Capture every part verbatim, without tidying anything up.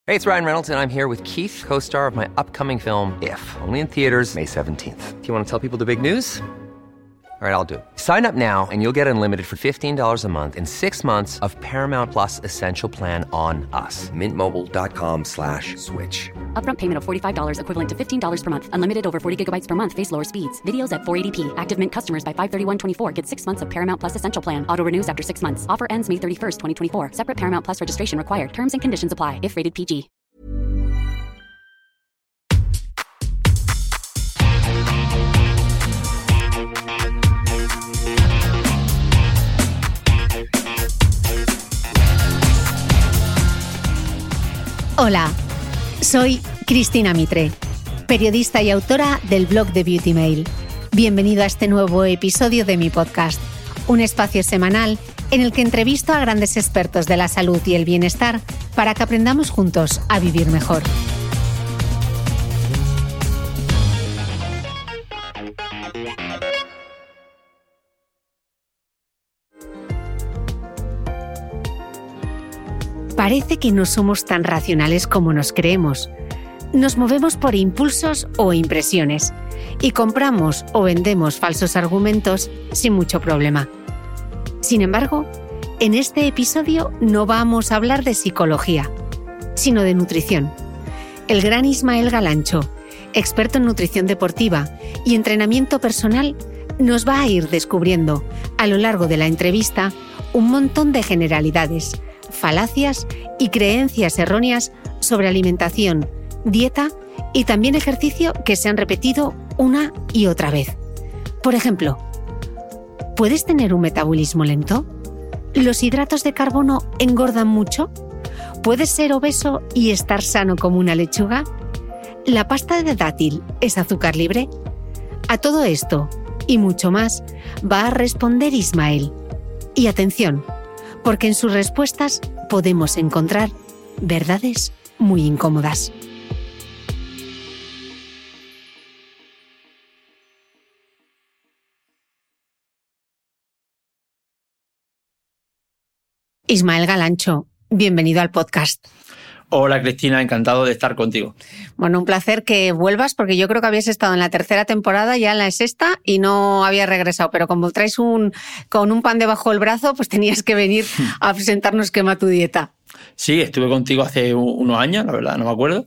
Hey, it's Ryan Reynolds, and I'm here with Keith, co-star of my upcoming film, If, only in theaters May seventeenth. Do you want to tell people the big news? All right, I'll do it. Sign up now and you'll get unlimited for fifteen dollars a month and six months of Paramount Plus Essential Plan on us. Mint Mobile dot com slash switch. Upfront payment of forty-five dollars equivalent to fifteen dollars per month. Unlimited over forty gigabytes per month. Face lower speeds. Videos at four eighty p. Active Mint customers by five thirty-one twenty-four get six months of Paramount Plus Essential Plan. Auto renews after six months. Offer ends May thirty-first, twenty twenty-four. Separate Paramount Plus registration required. Terms and conditions apply if rated P G. Hola, soy Cristina Mitre, periodista y autora del blog de Beauty Mail. Bienvenido a este nuevo episodio de mi podcast, un espacio semanal en el que entrevisto a grandes expertos de la salud y el bienestar para que aprendamos juntos a vivir mejor. Parece que no somos tan racionales como nos creemos. Nos movemos por impulsos o impresiones y compramos o vendemos falsos argumentos sin mucho problema. Sin embargo, en este episodio no vamos a hablar de psicología, sino de nutrición. El gran Ismael Galancho, experto en nutrición deportiva y entrenamiento personal, nos va a ir descubriendo a lo largo de la entrevista un montón de generalidades, falacias y creencias erróneas sobre alimentación, dieta y también ejercicio que se han repetido una y otra vez. Por ejemplo, ¿puedes tener un metabolismo lento? ¿Los hidratos de carbono engordan mucho? ¿Puedes ser obeso y estar sano como una lechuga? ¿La pasta de dátil es azúcar libre? A todo esto y mucho más va a responder Ismael. Y atención, porque en sus respuestas podemos encontrar verdades muy incómodas. Ismael Galancho, bienvenido al podcast. Hola Cristina, encantado de estar contigo. Bueno, un placer que vuelvas porque yo creo que habías estado en la tercera temporada, ya en la sexta y no habías regresado, pero como traes un, con un pan debajo del brazo, pues tenías que venir a presentarnos Quema tu dieta. Sí, estuve contigo hace unos años, la verdad, no me acuerdo.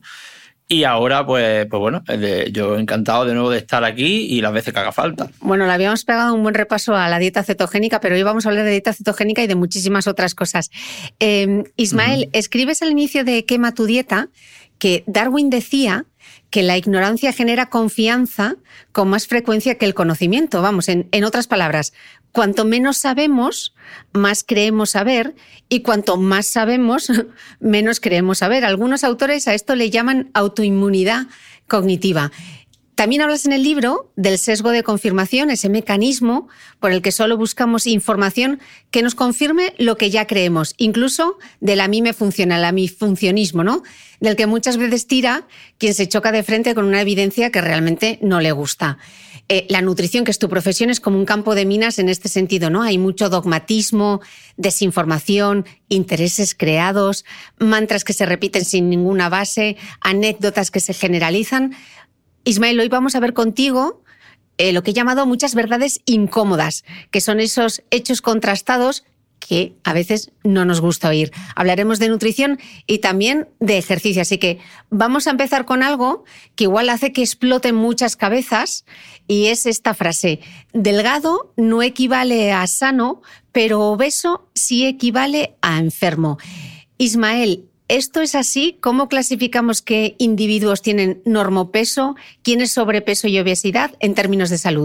Y ahora, pues, pues bueno, yo encantado de nuevo de estar aquí y las veces que haga falta. Bueno, le habíamos pegado un buen repaso a la dieta cetogénica, pero hoy vamos a hablar de dieta cetogénica y de muchísimas otras cosas. Eh, Ismael, uh-huh. Escribes al inicio de Quema tu dieta que Darwin decía que la ignorancia genera confianza con más frecuencia que el conocimiento. Vamos, en, en otras palabras, cuanto menos sabemos, más creemos saber, y cuanto más sabemos, menos creemos saber. Algunos autores a esto le llaman autoinmunidad cognitiva. También hablas en el libro del sesgo de confirmación, ese mecanismo por el que solo buscamos información que nos confirme lo que ya creemos, incluso del a mí me funciona, el a mí funcionismo, ¿no? Del que muchas veces tira quien se choca de frente con una evidencia que realmente no le gusta. Eh, la nutrición, que es tu profesión, es como un campo de minas en este sentido, ¿no? Hay mucho dogmatismo, desinformación, intereses creados, mantras que se repiten sin ninguna base, anécdotas que se generalizan. Ismael, hoy vamos a ver contigo eh, lo que he llamado muchas verdades incómodas, que son esos hechos contrastados que a veces no nos gusta oír. Hablaremos de nutrición y también de ejercicio, así que vamos a empezar con algo que igual hace que exploten muchas cabezas, y es esta frase: delgado no equivale a sano, pero obeso sí equivale a enfermo. Ismael, ¿esto es así? ¿Cómo clasificamos qué individuos tienen normopeso, quién es sobrepeso y obesidad en términos de salud?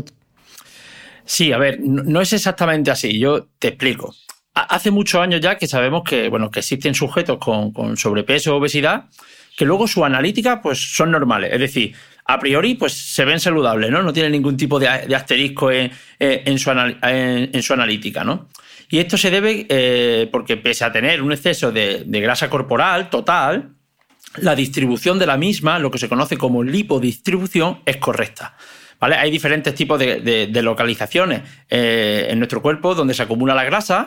Sí, a ver, no es exactamente así. Yo te explico. Hace muchos años ya que sabemos que, bueno, que existen sujetos con, con sobrepeso o obesidad que luego sus analíticas pues, son normales. Es decir, a priori pues, se ven saludables, ¿no? No tienen ningún tipo de, de asterisco en, en, su anal, en, en su analítica, ¿no? Y esto se debe eh, porque pese a tener un exceso de, de grasa corporal total, la distribución de la misma, lo que se conoce como lipodistribución, es correcta. ¿Vale? Hay diferentes tipos de, de, de localizaciones eh, en nuestro cuerpo donde se acumula la grasa.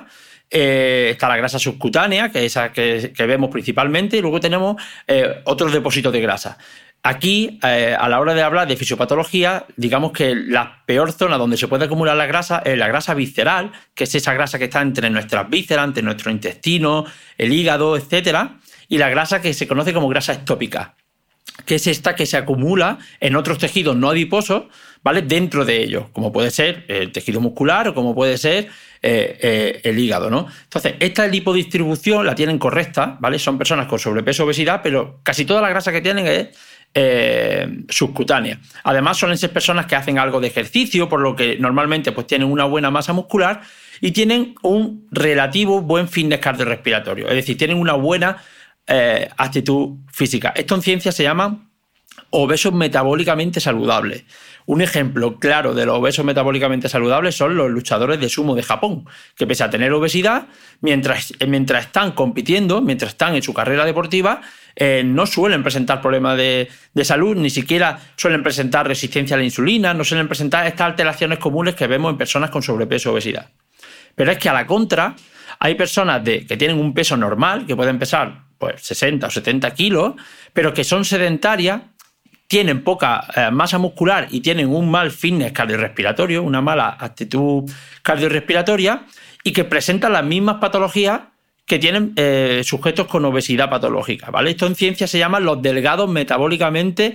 eh, está la grasa subcutánea, que es esa que, que vemos principalmente, y luego tenemos eh, otros depósitos de grasa. Aquí, eh, a la hora de hablar de fisiopatología, digamos que la peor zona donde se puede acumular la grasa es la grasa visceral, que es esa grasa que está entre nuestras vísceras, entre nuestro intestino, el hígado, etcétera, y la grasa que se conoce como grasa ectópica, que es esta que se acumula en otros tejidos no adiposos, ¿vale?, dentro de ellos, como puede ser el tejido muscular o como puede ser eh, eh, el hígado, ¿no? Entonces, esta lipodistribución la tienen correcta, ¿vale? Son personas con sobrepeso o obesidad, pero casi toda la grasa que tienen es eh, subcutánea. Además, suelen ser personas que hacen algo de ejercicio, por lo que normalmente pues, tienen una buena masa muscular y tienen un relativo buen fitness cardiorrespiratorio, es decir, tienen una buena eh, actitud física. Esto en ciencia se llama obesos metabólicamente saludables. Un ejemplo claro de los obesos metabólicamente saludables son los luchadores de sumo de Japón, que pese a tener obesidad, mientras, mientras están compitiendo, mientras están en su carrera deportiva, eh, no suelen presentar problemas de, de salud, ni siquiera suelen presentar resistencia a la insulina, no suelen presentar estas alteraciones comunes que vemos en personas con sobrepeso o obesidad. Pero es que a la contra, hay personas de, que tienen un peso normal, que pueden pesar pues, sesenta o setenta kilos, pero que son sedentarias, tienen poca eh, masa muscular y tienen un mal fitness cardiorrespiratorio, una mala actitud cardiorrespiratoria, y que presentan las mismas patologías que tienen eh, sujetos con obesidad patológica, ¿vale? Esto en ciencia se llaman los delgados metabólicamente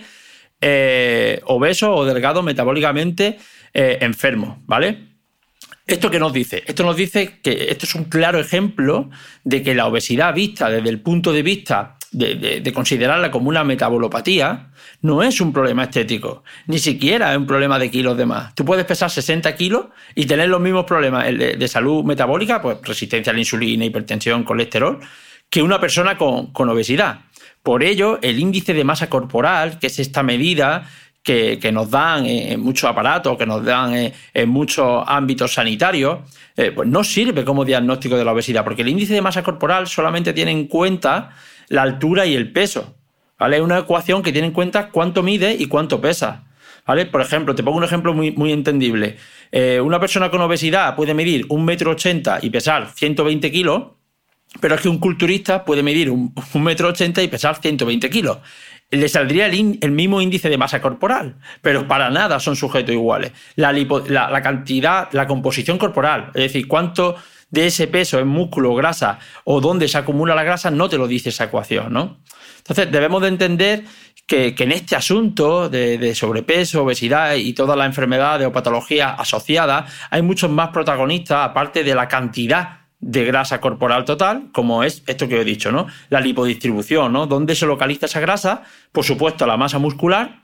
eh, obesos o delgados metabólicamente eh, enfermos, ¿vale? ¿Esto qué nos dice? Esto nos dice que esto es un claro ejemplo de que la obesidad vista desde el punto de vista de, de, de considerarla como una metabolopatía no es un problema estético, ni siquiera es un problema de kilos de más. Tú puedes pesar sesenta kilos y tener los mismos problemas de, de salud metabólica, pues resistencia a la insulina, hipertensión, colesterol, que una persona con, con obesidad. Por ello, el índice de masa corporal, que es esta medida que, que nos dan en muchos aparatos, que nos dan en, en muchos ámbitos sanitarios, eh, pues no sirve como diagnóstico de la obesidad, porque el índice de masa corporal solamente tiene en cuenta la altura y el peso, ¿vale? Es una ecuación que tiene en cuenta cuánto mide y cuánto pesa, ¿vale? Por ejemplo, te pongo un ejemplo muy, muy entendible. Eh, una persona con obesidad puede medir un metro ochenta y pesar ciento veinte kilos, pero es que un culturista puede medir un, un metro ochenta y pesar ciento veinte kilos. Le saldría el, in, el mismo índice de masa corporal, pero para nada son sujetos iguales. La, lipo, la, la cantidad, la composición corporal, es decir, cuánto de ese peso es músculo, grasa o dónde se acumula la grasa, no te lo dice esa ecuación, ¿no? Entonces debemos de entender que, que en este asunto de, de sobrepeso, obesidad y todas las enfermedades o patologías asociadas hay muchos más protagonistas aparte de la cantidad de grasa corporal total, como es esto que he dicho, ¿no? La lipodistribución, ¿no? ¿Dónde se localiza esa grasa? Por supuesto, la masa muscular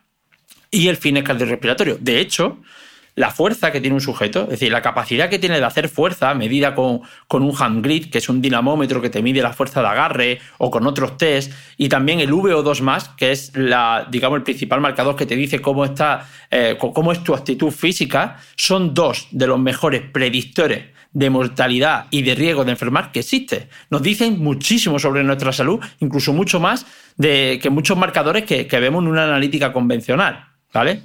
y el fitness cardiorrespiratorio. De hecho, la fuerza que tiene un sujeto, es decir, la capacidad que tiene de hacer fuerza medida con, con un hand grid, que es un dinamómetro que te mide la fuerza de agarre, o con otros test, y también el V O dos más, que es la, digamos, el principal marcador que te dice cómo está, eh, cómo es tu actitud física, son dos de los mejores predictores de mortalidad y de riesgo de enfermar que existe. Nos dicen muchísimo sobre nuestra salud, incluso mucho más de, que muchos marcadores que, que vemos en una analítica convencional, ¿vale?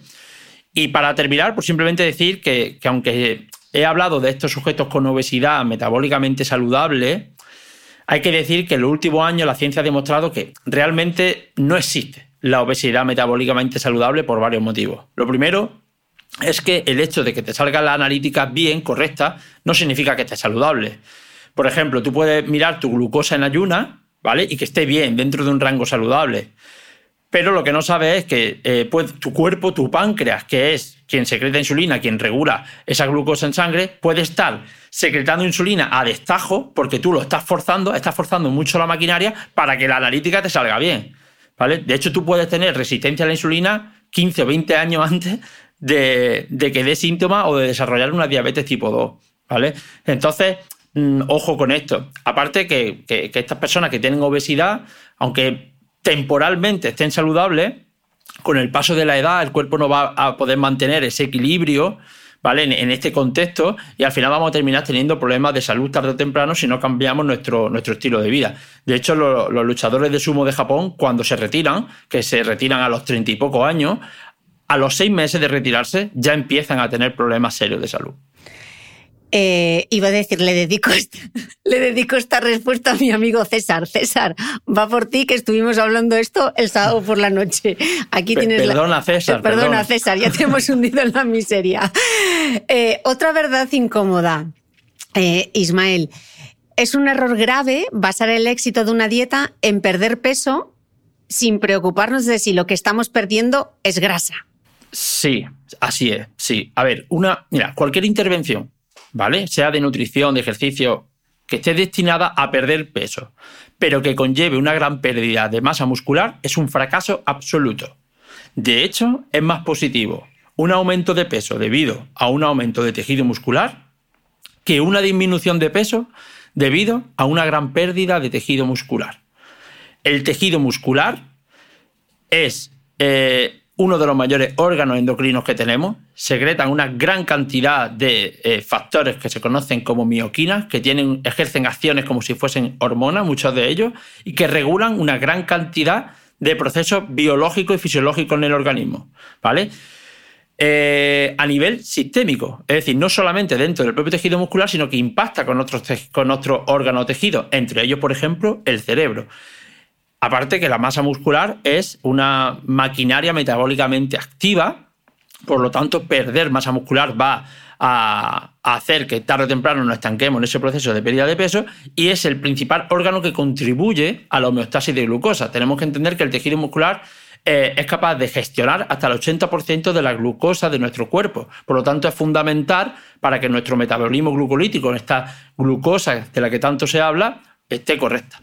Y para terminar, pues simplemente decir que, que aunque he hablado de estos sujetos con obesidad metabólicamente saludable, hay que decir que en los últimos años la ciencia ha demostrado que realmente no existe la obesidad metabólicamente saludable por varios motivos. Lo primero es que el hecho de que te salga la analítica bien, correcta, no significa que estés saludable. Por ejemplo, tú puedes mirar tu glucosa en ayunas, ¿vale? Y que esté bien, dentro de un rango saludable. Pero lo que no sabes es que eh, pues, tu cuerpo, tu páncreas, que es quien secreta insulina, quien regula esa glucosa en sangre, puede estar secretando insulina a destajo porque tú lo estás forzando, estás forzando mucho la maquinaria para que la analítica te salga bien, ¿vale? De hecho, tú puedes tener resistencia a la insulina quince o veinte años antes de, de que dé síntomas o de desarrollar una diabetes tipo dos, ¿vale? Entonces, mmm, ojo con esto. Aparte que, que, que estas personas que tienen obesidad, aunque temporalmente estén saludables, con el paso de la edad el cuerpo no va a poder mantener ese equilibrio, ¿vale? En, en este contexto, y al final vamos a terminar teniendo problemas de salud tarde o temprano si no cambiamos nuestro, nuestro estilo de vida. De hecho, lo, los luchadores de sumo de Japón, cuando se retiran, que se retiran a los treinta y pocos años, a los seis meses de retirarse ya empiezan a tener problemas serios de salud. Eh, iba a decir, le dedico, esta, le dedico esta respuesta a mi amigo César. César, va por ti, que estuvimos hablando esto el sábado por la noche. Aquí P- tienes perdona, la... César. Perdona, perdona, César, ya te hemos hundido en la miseria. Eh, otra verdad incómoda, eh, Ismael. Es un error grave basar el éxito de una dieta en perder peso sin preocuparnos de si lo que estamos perdiendo es grasa. Sí, así es, sí. A ver, una, mira, cualquier intervención, ¿vale? Sea de nutrición, de ejercicio, que esté destinada a perder peso, pero que conlleve una gran pérdida de masa muscular, es un fracaso absoluto. De hecho, es más positivo un aumento de peso debido a un aumento de tejido muscular que una disminución de peso debido a una gran pérdida de tejido muscular. El tejido muscular es eh, uno de los mayores órganos endocrinos que tenemos. Secretan una gran cantidad de eh, factores que se conocen como mioquinas, que tienen, ejercen acciones como si fuesen hormonas, muchos de ellos, y que regulan una gran cantidad de procesos biológicos y fisiológicos en el organismo, ¿vale? Eh, a nivel sistémico, es decir, no solamente dentro del propio tejido muscular, sino que impacta con otros, te- con otros órganos o tejidos, entre ellos, por ejemplo, el cerebro. Aparte que la masa muscular es una maquinaria metabólicamente activa, por lo tanto, perder masa muscular va a, a hacer que tarde o temprano nos estanquemos en ese proceso de pérdida de peso, y es el principal órgano que contribuye a la homeostasis de glucosa. Tenemos que entender que el tejido muscular eh, es capaz de gestionar hasta el ochenta por ciento de la glucosa de nuestro cuerpo. Por lo tanto, es fundamental para que nuestro metabolismo glucolítico, esta glucosa de la que tanto se habla, esté correcta.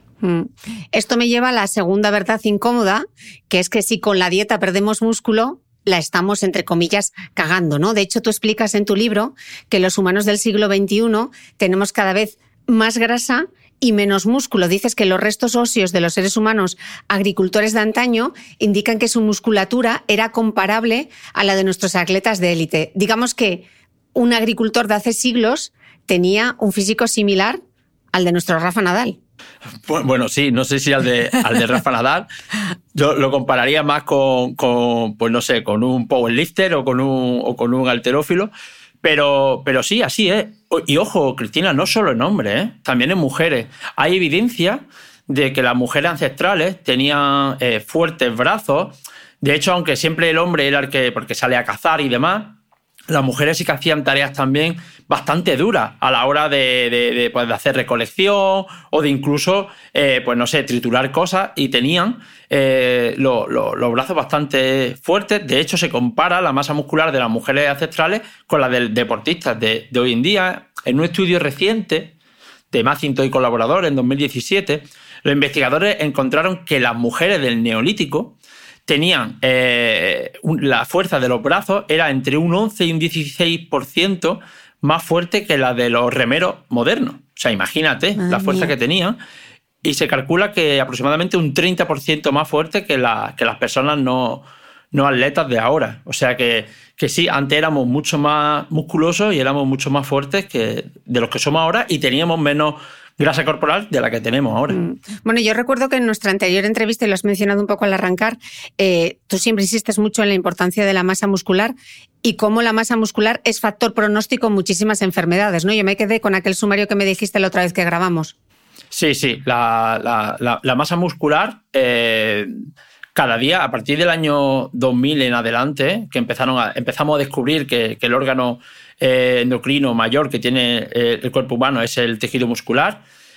Esto me lleva a la segunda verdad incómoda, que es que si con la dieta perdemos músculo, la estamos, entre comillas, cagando, ¿no? De hecho, tú explicas en tu libro que los humanos del siglo veintiuno tenemos cada vez más grasa y menos músculo. Dices que los restos óseos de los seres humanos agricultores de antaño indican que su musculatura era comparable a la de nuestros atletas de élite. Digamos que un agricultor de hace siglos tenía un físico similar al de nuestro Rafa Nadal. Bueno, sí, no sé si al de, al de Rafa Nadal. Yo lo compararía más con, con, pues no sé, con un powerlifter o con un, o con un halterófilo. Pero, pero sí, así es. Y ojo, Cristina, no solo en hombres, ¿eh? También en mujeres. Hay evidencia de que las mujeres ancestrales tenían eh, fuertes brazos. De hecho, aunque siempre el hombre era el que, porque sale a cazar y demás, las mujeres sí que hacían tareas también bastante duras a la hora de, de, de, pues de hacer recolección o de incluso, eh, pues no sé, triturar cosas, y tenían eh, lo, lo, los brazos bastante fuertes. De hecho, se compara la masa muscular de las mujeres ancestrales con la de deportistas de, de hoy en día. En un estudio reciente de Macintosh y colaboradores en dos mil diecisiete, los investigadores encontraron que las mujeres del Neolítico tenían eh, la fuerza de los brazos era entre un once y un dieciséis por ciento más fuerte que la de los remeros modernos. O sea, imagínate ah, la fuerza mía. que tenían. Y se calcula que aproximadamente un treinta por ciento más fuerte que, la, que las personas no, no atletas de ahora. O sea que, que sí, antes éramos mucho más musculosos y éramos mucho más fuertes que de los que somos ahora, y teníamos menos grasa corporal de la que tenemos ahora. Bueno, yo recuerdo que en nuestra anterior entrevista, y lo has mencionado un poco al arrancar, eh, tú siempre insistes mucho en la importancia de la masa muscular y cómo la masa muscular es factor pronóstico en muchísimas enfermedades, ¿no? Yo me quedé con aquel sumario que me dijiste la otra vez que grabamos. Sí, sí, la, la, la, la masa muscular eh, cada día, a partir del año dos mil en adelante, que empezaron a, empezamos a descubrir que, que el órgano eh, endocrino mayor que tiene eh, el cuerpo humano es el tejido muscular.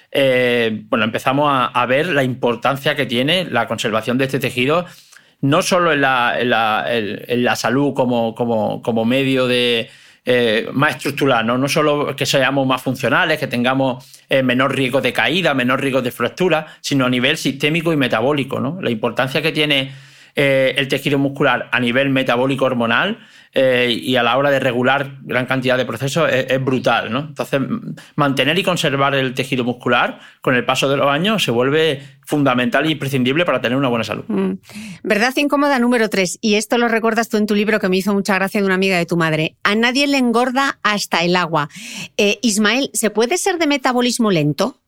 Eh, bueno, empezamos a, a ver la importancia que tiene la conservación de este tejido, no solo en la, en la, en la salud como, como, como medio de eh, más estructural, ¿no? No solo que seamos más funcionales, que tengamos eh, menor riesgo de caída, menor riesgo de fractura, sino a nivel sistémico y metabólico, ¿no? La importancia que tiene eh, el tejido muscular a nivel metabólico hormonal eh, y a la hora de regular gran cantidad de procesos es, es brutal, ¿no? Entonces, mantener y conservar el tejido muscular con el paso de los años se vuelve fundamental e imprescindible para tener una buena salud. Mm. Verdad incómoda número tres, y esto lo recuerdas tú en tu libro, que me hizo mucha gracia, de una amiga de tu madre. A nadie le engorda hasta el agua. Eh, Ismael, ¿se puede ser de metabolismo lento?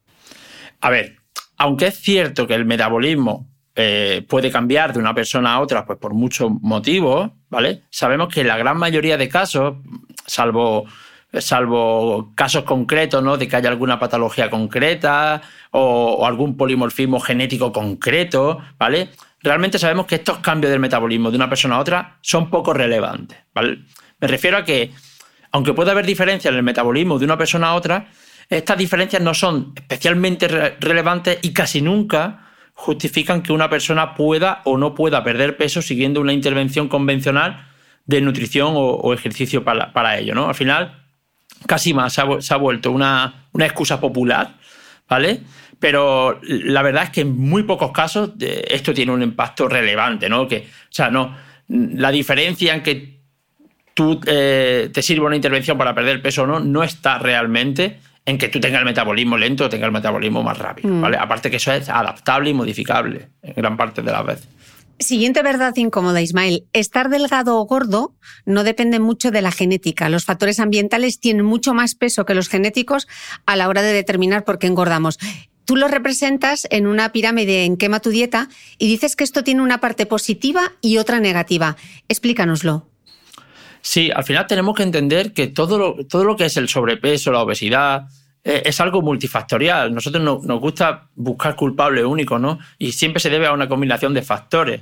A ver, aunque es cierto que el metabolismo eh, puede cambiar de una persona a otra pues por muchos motivos, ¿vale? Sabemos que en la gran mayoría de casos, salvo salvo casos concretos, ¿no? De que haya alguna patología concreta o, o algún polimorfismo genético concreto, ¿vale? Realmente sabemos que estos cambios del metabolismo de una persona a otra son poco relevantes, ¿vale? Me refiero a que, aunque pueda haber diferencias en el metabolismo de una persona a otra, estas diferencias no son especialmente re- relevantes y casi nunca justifican que una persona pueda o no pueda perder peso siguiendo una intervención convencional de nutrición o, o ejercicio para, para ello, ¿no? Al final, casi más se ha, se ha vuelto una, una excusa popular, ¿vale? Pero la verdad es que en muy pocos casos esto tiene un impacto relevante, ¿no? Que, o sea, no, la diferencia en que tú eh, te sirva una intervención para perder peso o no, no está realmente en que tú tengas el metabolismo lento o tengas el metabolismo más rápido, ¿vale? Mm. Aparte que eso es adaptable y modificable en gran parte de las veces. Siguiente verdad incómoda, Ismael. Estar delgado o gordo no depende mucho de la genética. Los factores ambientales tienen mucho más peso que los genéticos a la hora de determinar por qué engordamos. Tú lo representas en una pirámide en Quema tu dieta y dices que esto tiene una parte positiva y otra negativa. Explícanoslo. Sí, al final tenemos que entender que todo lo, todo lo que es el sobrepeso, la obesidad, eh, es algo multifactorial. Nosotros no, nos gusta buscar culpables únicos, ¿no? Y siempre se debe a una combinación de factores.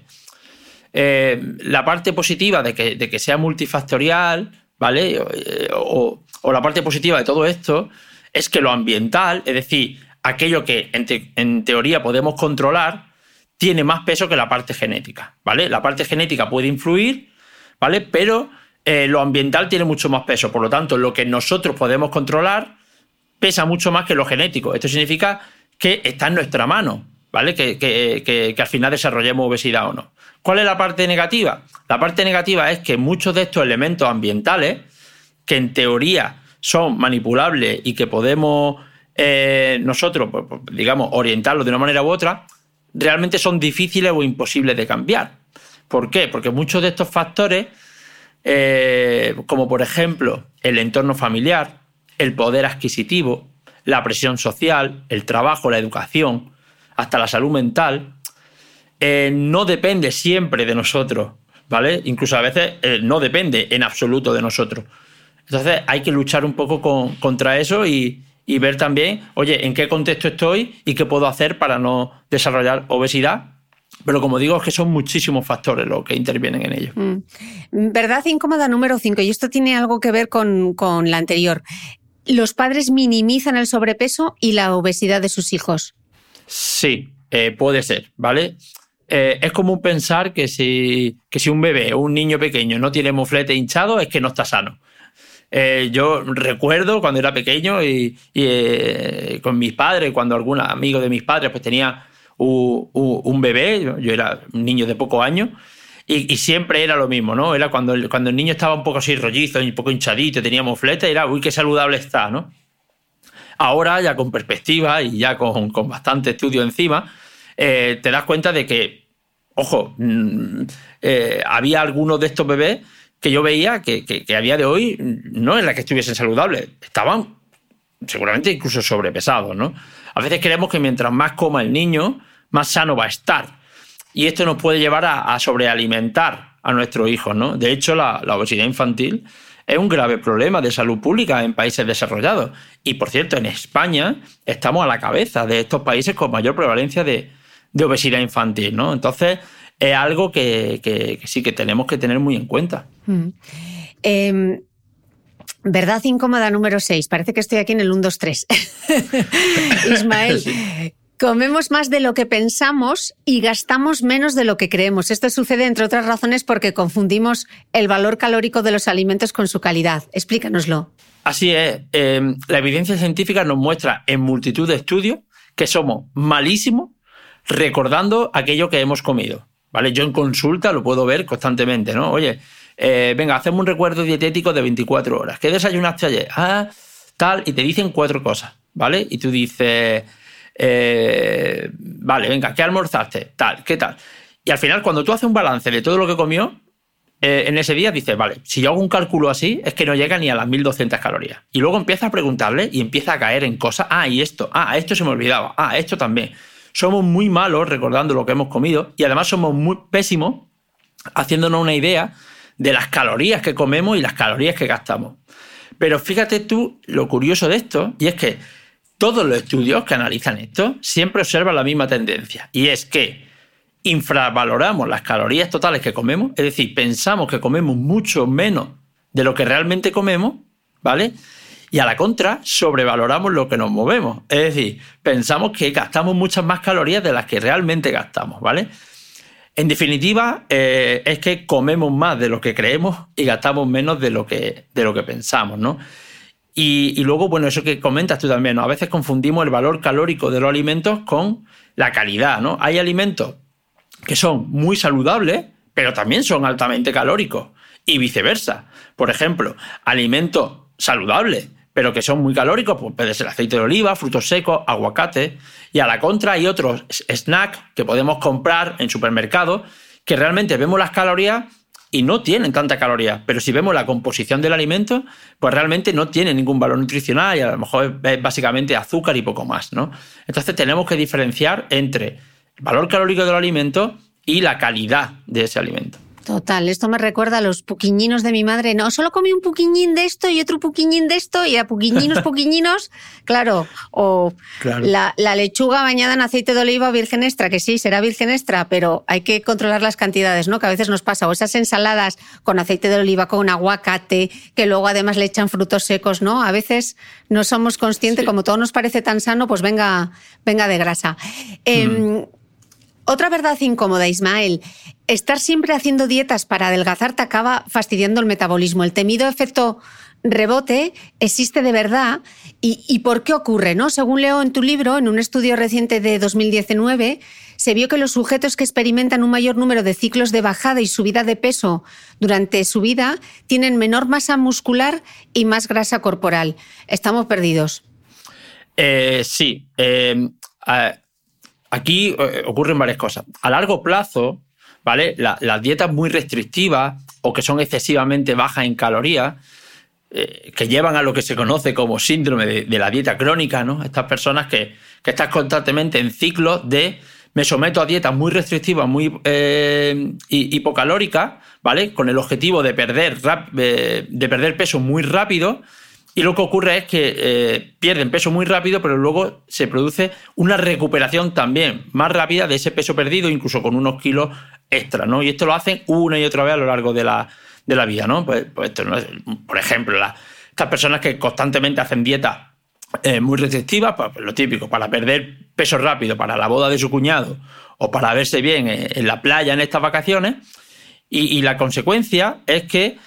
Eh, la parte positiva de que, de que sea multifactorial, ¿vale? O, o la parte positiva de todo esto es que lo ambiental, es decir, aquello que en, te, en teoría podemos controlar, tiene más peso que la parte genética, ¿vale? La parte genética puede influir, ¿vale? Pero eh, lo ambiental tiene mucho más peso. Por lo tanto, lo que nosotros podemos controlar pesa mucho más que lo genético. Esto significa que está en nuestra mano, ¿vale? Que, que, que, que al final desarrollemos obesidad o no. ¿Cuál es la parte negativa? La parte negativa es que muchos de estos elementos ambientales, que en teoría son manipulables y que podemos eh, nosotros, pues, digamos, orientarlos de una manera u otra, realmente son difíciles o imposibles de cambiar. ¿Por qué? Porque muchos de estos factores, eh, como por ejemplo el entorno familiar, el poder adquisitivo, la presión social, el trabajo, la educación, hasta la salud mental, eh, no depende siempre de nosotros, ¿vale? Incluso a veces eh, no depende en absoluto de nosotros. Entonces hay que luchar un poco con, contra eso y, y ver también, oye, en qué contexto estoy y qué puedo hacer para no desarrollar obesidad. Pero como digo, es que son muchísimos factores los que intervienen en ello. Mm. Verdad incómoda número cinco, y esto tiene algo que ver con, con la anterior. Los padres minimizan el sobrepeso y la obesidad de sus hijos. Sí, eh, puede ser, ¿vale? Eh, es común pensar que si, que si un bebé o un niño pequeño no tiene moflete hinchado es que no está sano. Eh, yo recuerdo cuando era pequeño y, y eh, con mis padres, cuando algún amigo de mis padres pues tenía un, un, un bebé, yo, yo era un niño de pocos años, y, y siempre era lo mismo, ¿no? Era cuando el, cuando el niño estaba un poco así rollizo, un poco hinchadito, tenía moflete, era, uy, qué saludable está, ¿no? Ahora, ya con perspectiva y ya con, con bastante estudio encima, eh, te das cuenta de que, ojo, mmm, eh, había algunos de estos bebés que yo veía que, que, que a día de hoy no es la que estuviesen saludables, estaban seguramente incluso sobrepesados, ¿no? A veces creemos que mientras más coma el niño, más sano va a estar. Y esto nos puede llevar a, a sobrealimentar a nuestros hijos, ¿no? De hecho, la, la obesidad infantil es un grave problema de salud pública en países desarrollados. Y, por cierto, en España estamos a la cabeza de estos países con mayor prevalencia de, de obesidad infantil, ¿no? Entonces, es algo que, que, que sí que tenemos que tener muy en cuenta. Mm. Eh, verdad incómoda número seis. Parece que estoy aquí en el uno, dos, tres. Ismael, sí. Comemos más de lo que pensamos y gastamos menos de lo que creemos. Esto sucede, entre otras razones, porque confundimos el valor calórico de los alimentos con su calidad. Explícanoslo. Así es. Eh, la evidencia científica nos muestra en multitud de estudios que somos malísimos recordando aquello que hemos comido, ¿vale? Yo en consulta lo puedo ver constantemente, ¿no? Oye, eh, venga, hacemos un recuerdo dietético de veinticuatro horas. ¿Qué desayunaste ayer? Ah, tal, y te dicen cuatro cosas, ¿vale? Y tú dices... Eh, vale, venga, ¿qué almorzaste? Tal, ¿qué tal? Y al final, cuando tú haces un balance de todo lo que comió eh, en ese día, dices, vale, si yo hago un cálculo así, es que no llega ni a las mil doscientas calorías. Y luego empieza a preguntarle y empieza a caer en cosas. Ah, y esto, ah, esto se me olvidaba, ah, esto también. Somos muy malos recordando lo que hemos comido y además somos muy pésimos haciéndonos una idea de las calorías que comemos y las calorías que gastamos. Pero fíjate tú lo curioso de esto, y es que todos los estudios que analizan esto siempre observan la misma tendencia, y es que infravaloramos las calorías totales que comemos, es decir, pensamos que comemos mucho menos de lo que realmente comemos, ¿vale? Y a la contra, sobrevaloramos lo que nos movemos. Es decir, pensamos que gastamos muchas más calorías de las que realmente gastamos, ¿vale? En definitiva, eh, es que comemos más de lo que creemos y gastamos menos de lo que, de lo que pensamos, ¿no? Y, y luego, bueno, eso que comentas tú también, ¿no? A veces confundimos el valor calórico de los alimentos con la calidad, ¿no? Hay alimentos que son muy saludables, pero también son altamente calóricos, y viceversa. Por ejemplo, alimentos saludables, pero que son muy calóricos, pues puede ser aceite de oliva, frutos secos, aguacate. Y a la contra hay otros snacks que podemos comprar en supermercados que realmente vemos las calorías y no tienen tanta caloría, pero si vemos la composición del alimento, pues realmente no tiene ningún valor nutricional y a lo mejor es básicamente azúcar y poco más, ¿no? Entonces tenemos que diferenciar entre el valor calórico del alimento y la calidad de ese alimento. Total, esto me recuerda a los puquiñinos de mi madre. No, solo comí un puquiñín de esto y otro puquiñín de esto y a puquiñinos, puquiñinos, claro. O claro. La, la lechuga bañada en aceite de oliva virgen extra, que sí, será virgen extra, pero hay que controlar las cantidades, ¿no? Que a veces nos pasa. O esas ensaladas con aceite de oliva, con aguacate, que luego además le echan frutos secos, ¿no? A veces no somos conscientes, sí. Como todo nos parece tan sano, pues venga, venga de grasa. Mm. Eh, Otra verdad incómoda, Ismael. Estar siempre haciendo dietas para adelgazar te acaba fastidiando el metabolismo. El temido efecto rebote existe de verdad. ¿Y, y por qué ocurre, no? Según leo en tu libro, en un estudio reciente de dos mil diecinueve, se vio que los sujetos que experimentan un mayor número de ciclos de bajada y subida de peso durante su vida tienen menor masa muscular y más grasa corporal. ¿Estamos perdidos? Eh, sí. Eh, eh... Aquí eh, ocurren varias cosas. A largo plazo, ¿vale? La, las dietas muy restrictivas o que son excesivamente bajas en calorías, eh, que llevan a lo que se conoce como síndrome de, de la dieta crónica, ¿no? Estas personas que, que están constantemente en ciclos de me someto a dietas muy restrictivas, muy eh, hipocalóricas, ¿vale? Con el objetivo de perder, rap, eh, de perder peso muy rápido. Y lo que ocurre es que eh, pierden peso muy rápido, pero luego se produce una recuperación también más rápida de ese peso perdido, incluso con unos kilos extra, ¿no? Y esto lo hacen una y otra vez a lo largo de la, de la vida, ¿no? Pues, pues esto, ¿no? Por ejemplo, la, estas personas que constantemente hacen dietas eh, muy restrictivas, pues lo típico, para perder peso rápido, para la boda de su cuñado o para verse bien en, en la playa en estas vacaciones. Y, y la consecuencia es que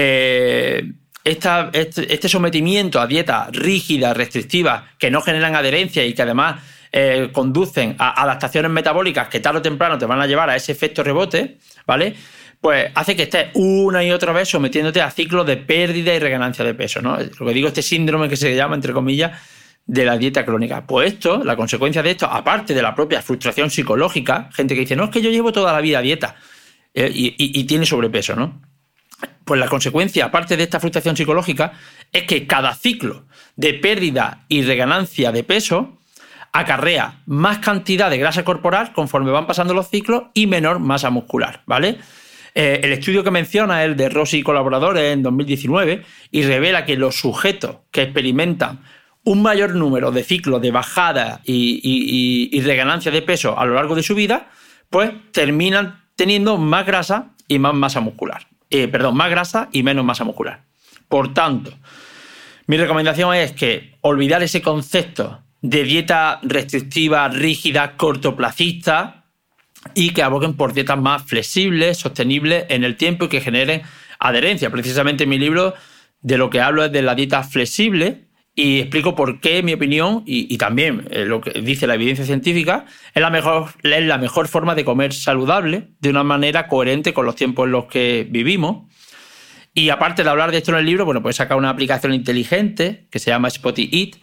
Eh, Esta, este, este sometimiento a dietas rígidas, restrictivas, que no generan adherencia y que además eh, conducen a adaptaciones metabólicas que tarde o temprano te van a llevar a ese efecto rebote, ¿vale? Pues hace que estés una y otra vez sometiéndote a ciclos de pérdida y reganancia de peso, ¿no? Lo que digo, este síndrome que se llama, entre comillas, de la dieta crónica. Pues esto, la consecuencia de esto, aparte de la propia frustración psicológica, gente que dice, no, es que yo llevo toda la vida a dieta eh, y, y, y tiene sobrepeso, ¿no? Pues la consecuencia, aparte de esta frustración psicológica, es que cada ciclo de pérdida y reganancia de peso acarrea más cantidad de grasa corporal conforme van pasando los ciclos y menor masa muscular, ¿vale? Eh, el estudio que menciona es el de Rossi y colaboradores en dos mil diecinueve y revela que los sujetos que experimentan un mayor número de ciclos de bajada y, y, y, y reganancia de peso a lo largo de su vida, pues terminan teniendo más grasa y más masa muscular. Eh, perdón, más grasa y menos masa muscular. Por tanto, mi recomendación es que olvidar ese concepto de dieta restrictiva, rígida, cortoplacista y que aboquen por dietas más flexibles, sostenibles en el tiempo y que generen adherencia. Precisamente en mi libro de lo que hablo es de la dieta flexible y explico por qué, en mi opinión, y, y también eh, lo que dice la evidencia científica, es la, mejor, es la mejor forma de comer saludable de una manera coherente con los tiempos en los que vivimos. Y aparte de hablar de esto en el libro, bueno, pues he sacado una aplicación inteligente que se llama Spotty Eat,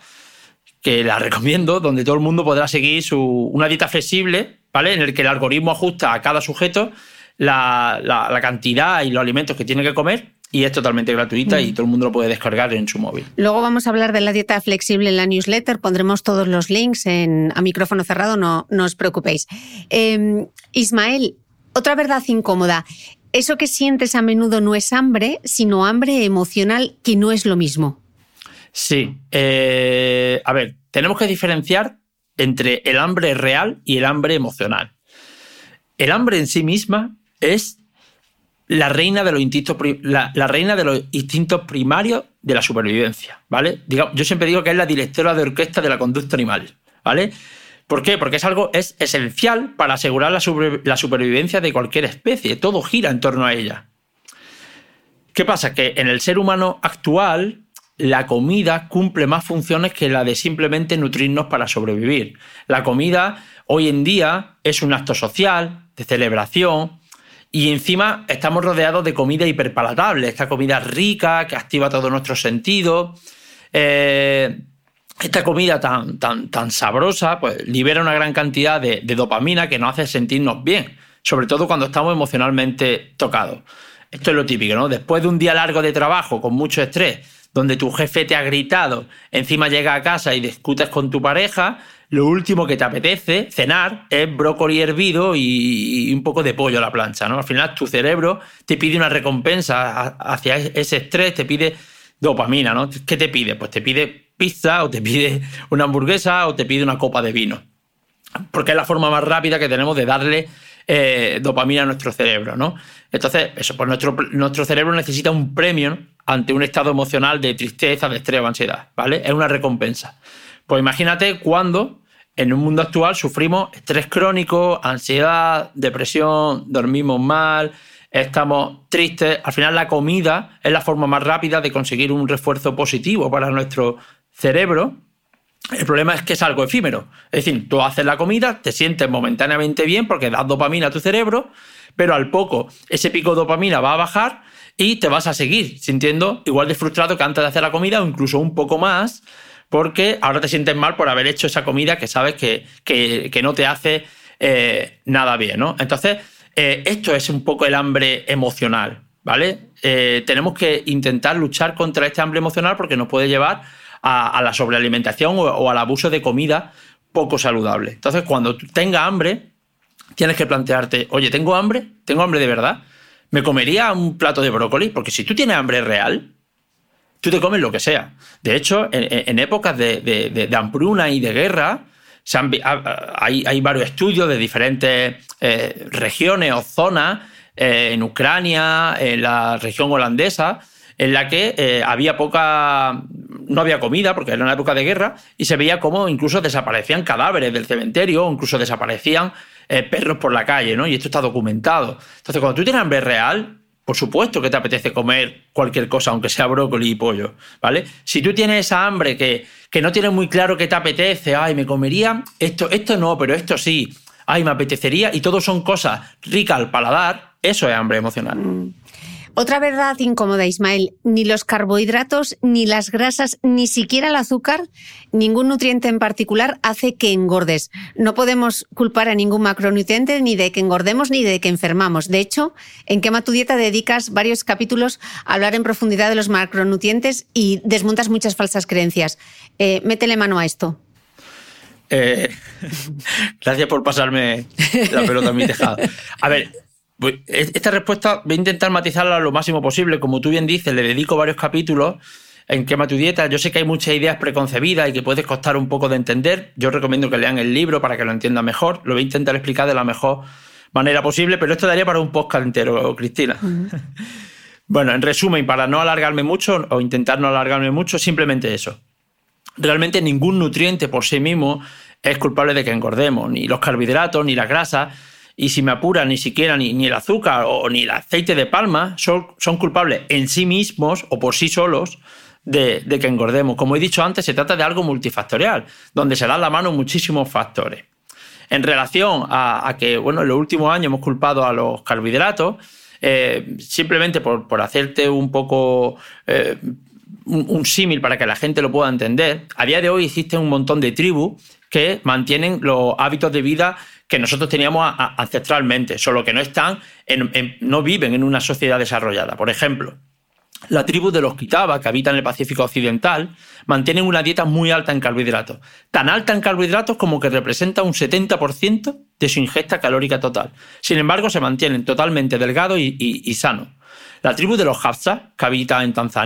que la recomiendo, donde todo el mundo podrá seguir su, una dieta flexible, ¿vale? En el que el algoritmo ajusta a cada sujeto la, la, la cantidad y los alimentos que tiene que comer. Y es totalmente gratuita y todo el mundo lo puede descargar en su móvil. Luego vamos a hablar de la dieta flexible en la newsletter. Pondremos todos los links en, a micrófono cerrado, no, no os preocupéis. Eh, Ismael, otra verdad incómoda. Eso que sientes a menudo no es hambre, sino hambre emocional, que no es lo mismo. Sí. Eh, a ver, tenemos que diferenciar entre el hambre real y el hambre emocional. El hambre en sí misma es la reina de los instintos, la, la reina de los instintos primarios de la supervivencia, ¿vale? Digamos, yo siempre digo que es la directora de orquesta de la conducta animal, ¿vale? ¿Por qué? Porque es algo es esencial para asegurar la, super, la supervivencia de cualquier especie. Todo gira en torno a ella. ¿Qué pasa? Que en el ser humano actual la comida cumple más funciones que la de simplemente nutrirnos para sobrevivir. La comida hoy en día es un acto social, de celebración, y encima estamos rodeados de comida hiperpalatable, esta comida rica que activa todos nuestros sentidos. Eh, esta comida tan, tan, tan sabrosa pues libera una gran cantidad de, de dopamina que nos hace sentirnos bien, sobre todo cuando estamos emocionalmente tocados. Esto es lo típico, ¿no? Después de un día largo de trabajo con mucho estrés, donde tu jefe te ha gritado, encima llegas a casa y discutes con tu pareja, lo último que te apetece cenar es brócoli hervido y, y un poco de pollo a la plancha, ¿no? Al final tu cerebro te pide una recompensa hacia ese estrés, te pide dopamina, ¿no? ¿Qué te pide? Pues te pide pizza o te pide una hamburguesa o te pide una copa de vino. Porque es la forma más rápida que tenemos de darle eh, dopamina a nuestro cerebro, ¿no? Entonces, eso, pues nuestro, nuestro cerebro necesita un premio ante un estado emocional de tristeza, de estrés o ansiedad, ¿vale? Es una recompensa. Pues imagínate cuando en un mundo actual sufrimos estrés crónico, ansiedad, depresión, dormimos mal, estamos tristes. Al final la comida es la forma más rápida de conseguir un refuerzo positivo para nuestro cerebro. El problema es que es algo efímero. Es decir, tú haces la comida, te sientes momentáneamente bien porque das dopamina a tu cerebro, pero al poco ese pico de dopamina va a bajar y te vas a seguir sintiendo igual de frustrado que antes de hacer la comida o incluso un poco más, porque ahora te sientes mal por haber hecho esa comida que sabes que, que, que no te hace eh, nada bien, ¿no? Entonces, eh, esto es un poco el hambre emocional, ¿vale? Eh, tenemos que intentar luchar contra este hambre emocional porque nos puede llevar a, a la sobrealimentación o, o al abuso de comida poco saludable. Entonces, cuando tú tengas hambre, tienes que plantearte, oye, ¿tengo hambre? ¿Tengo hambre de verdad? ¿Me comería un plato de brócoli? Porque si tú tienes hambre real, tú te comes lo que sea. De hecho, en, en épocas de, de, de, de hambruna y de guerra, se han, hay, hay varios estudios de diferentes eh, regiones o zonas, eh, en Ucrania, en la región holandesa, en la que eh, había poca... no había comida porque era una época de guerra y se veía cómo incluso desaparecían cadáveres del cementerio o incluso desaparecían eh, perros por la calle, ¿no? Y esto está documentado. Entonces, cuando tú tienes hambre real, por supuesto que te apetece comer cualquier cosa, aunque sea brócoli y pollo, ¿vale? Si tú tienes esa hambre que, que no tienes muy claro qué te apetece, ay, me comería esto, esto no, pero esto sí, ay, me apetecería, y todo son cosas ricas al paladar, eso es hambre emocional. Mm. Otra verdad incómoda, Ismael, ni los carbohidratos, ni las grasas, ni siquiera el azúcar, ningún nutriente en particular hace que engordes. No podemos culpar a ningún macronutriente ni de que engordemos ni de que enfermamos. De hecho, en Quema tu Dieta dedicas varios capítulos a hablar en profundidad de los macronutrientes y desmontas muchas falsas creencias. Eh, métele mano a esto. Eh, gracias por pasarme la pelota en mi tejado. A ver... Esta respuesta voy a intentar matizarla lo máximo posible. Como tú bien dices, le dedico varios capítulos en Quema tu Dieta. Yo sé que hay muchas ideas preconcebidas y que puede costar un poco de entender. Yo recomiendo que lean el libro para que lo entiendan mejor. Lo voy a intentar explicar de la mejor manera posible, pero esto daría para un podcast entero, Cristina. Uh-huh. Bueno, en resumen, para no alargarme mucho o intentar no alargarme mucho, simplemente eso. Realmente ningún nutriente por sí mismo es culpable de que engordemos, ni los carbohidratos, ni las grasas. Y si me apura, ni siquiera ni, ni el azúcar o ni el aceite de palma son, son culpables en sí mismos o por sí solos de, de que engordemos. Como he dicho antes, se trata de algo multifactorial, donde se dan la mano muchísimos factores. En relación a, a que, bueno, en los últimos años hemos culpado a los carbohidratos, eh, simplemente por, por hacerte un poco... Eh, un, un símil para que la gente lo pueda entender, a día de hoy existen un montón de tribus que mantienen los hábitos de vida que nosotros teníamos a, a, ancestralmente, solo que no están en, en, no viven en una sociedad desarrollada. Por ejemplo, la tribu de los Kitaba, que habitan en el Pacífico Occidental, mantienen una dieta muy alta en carbohidratos. Tan alta en carbohidratos como que representa un setenta por ciento de su ingesta calórica total. Sin embargo, se mantienen totalmente delgados y, y, y sanos. La tribu de los Hadza, que habita en Tanzania,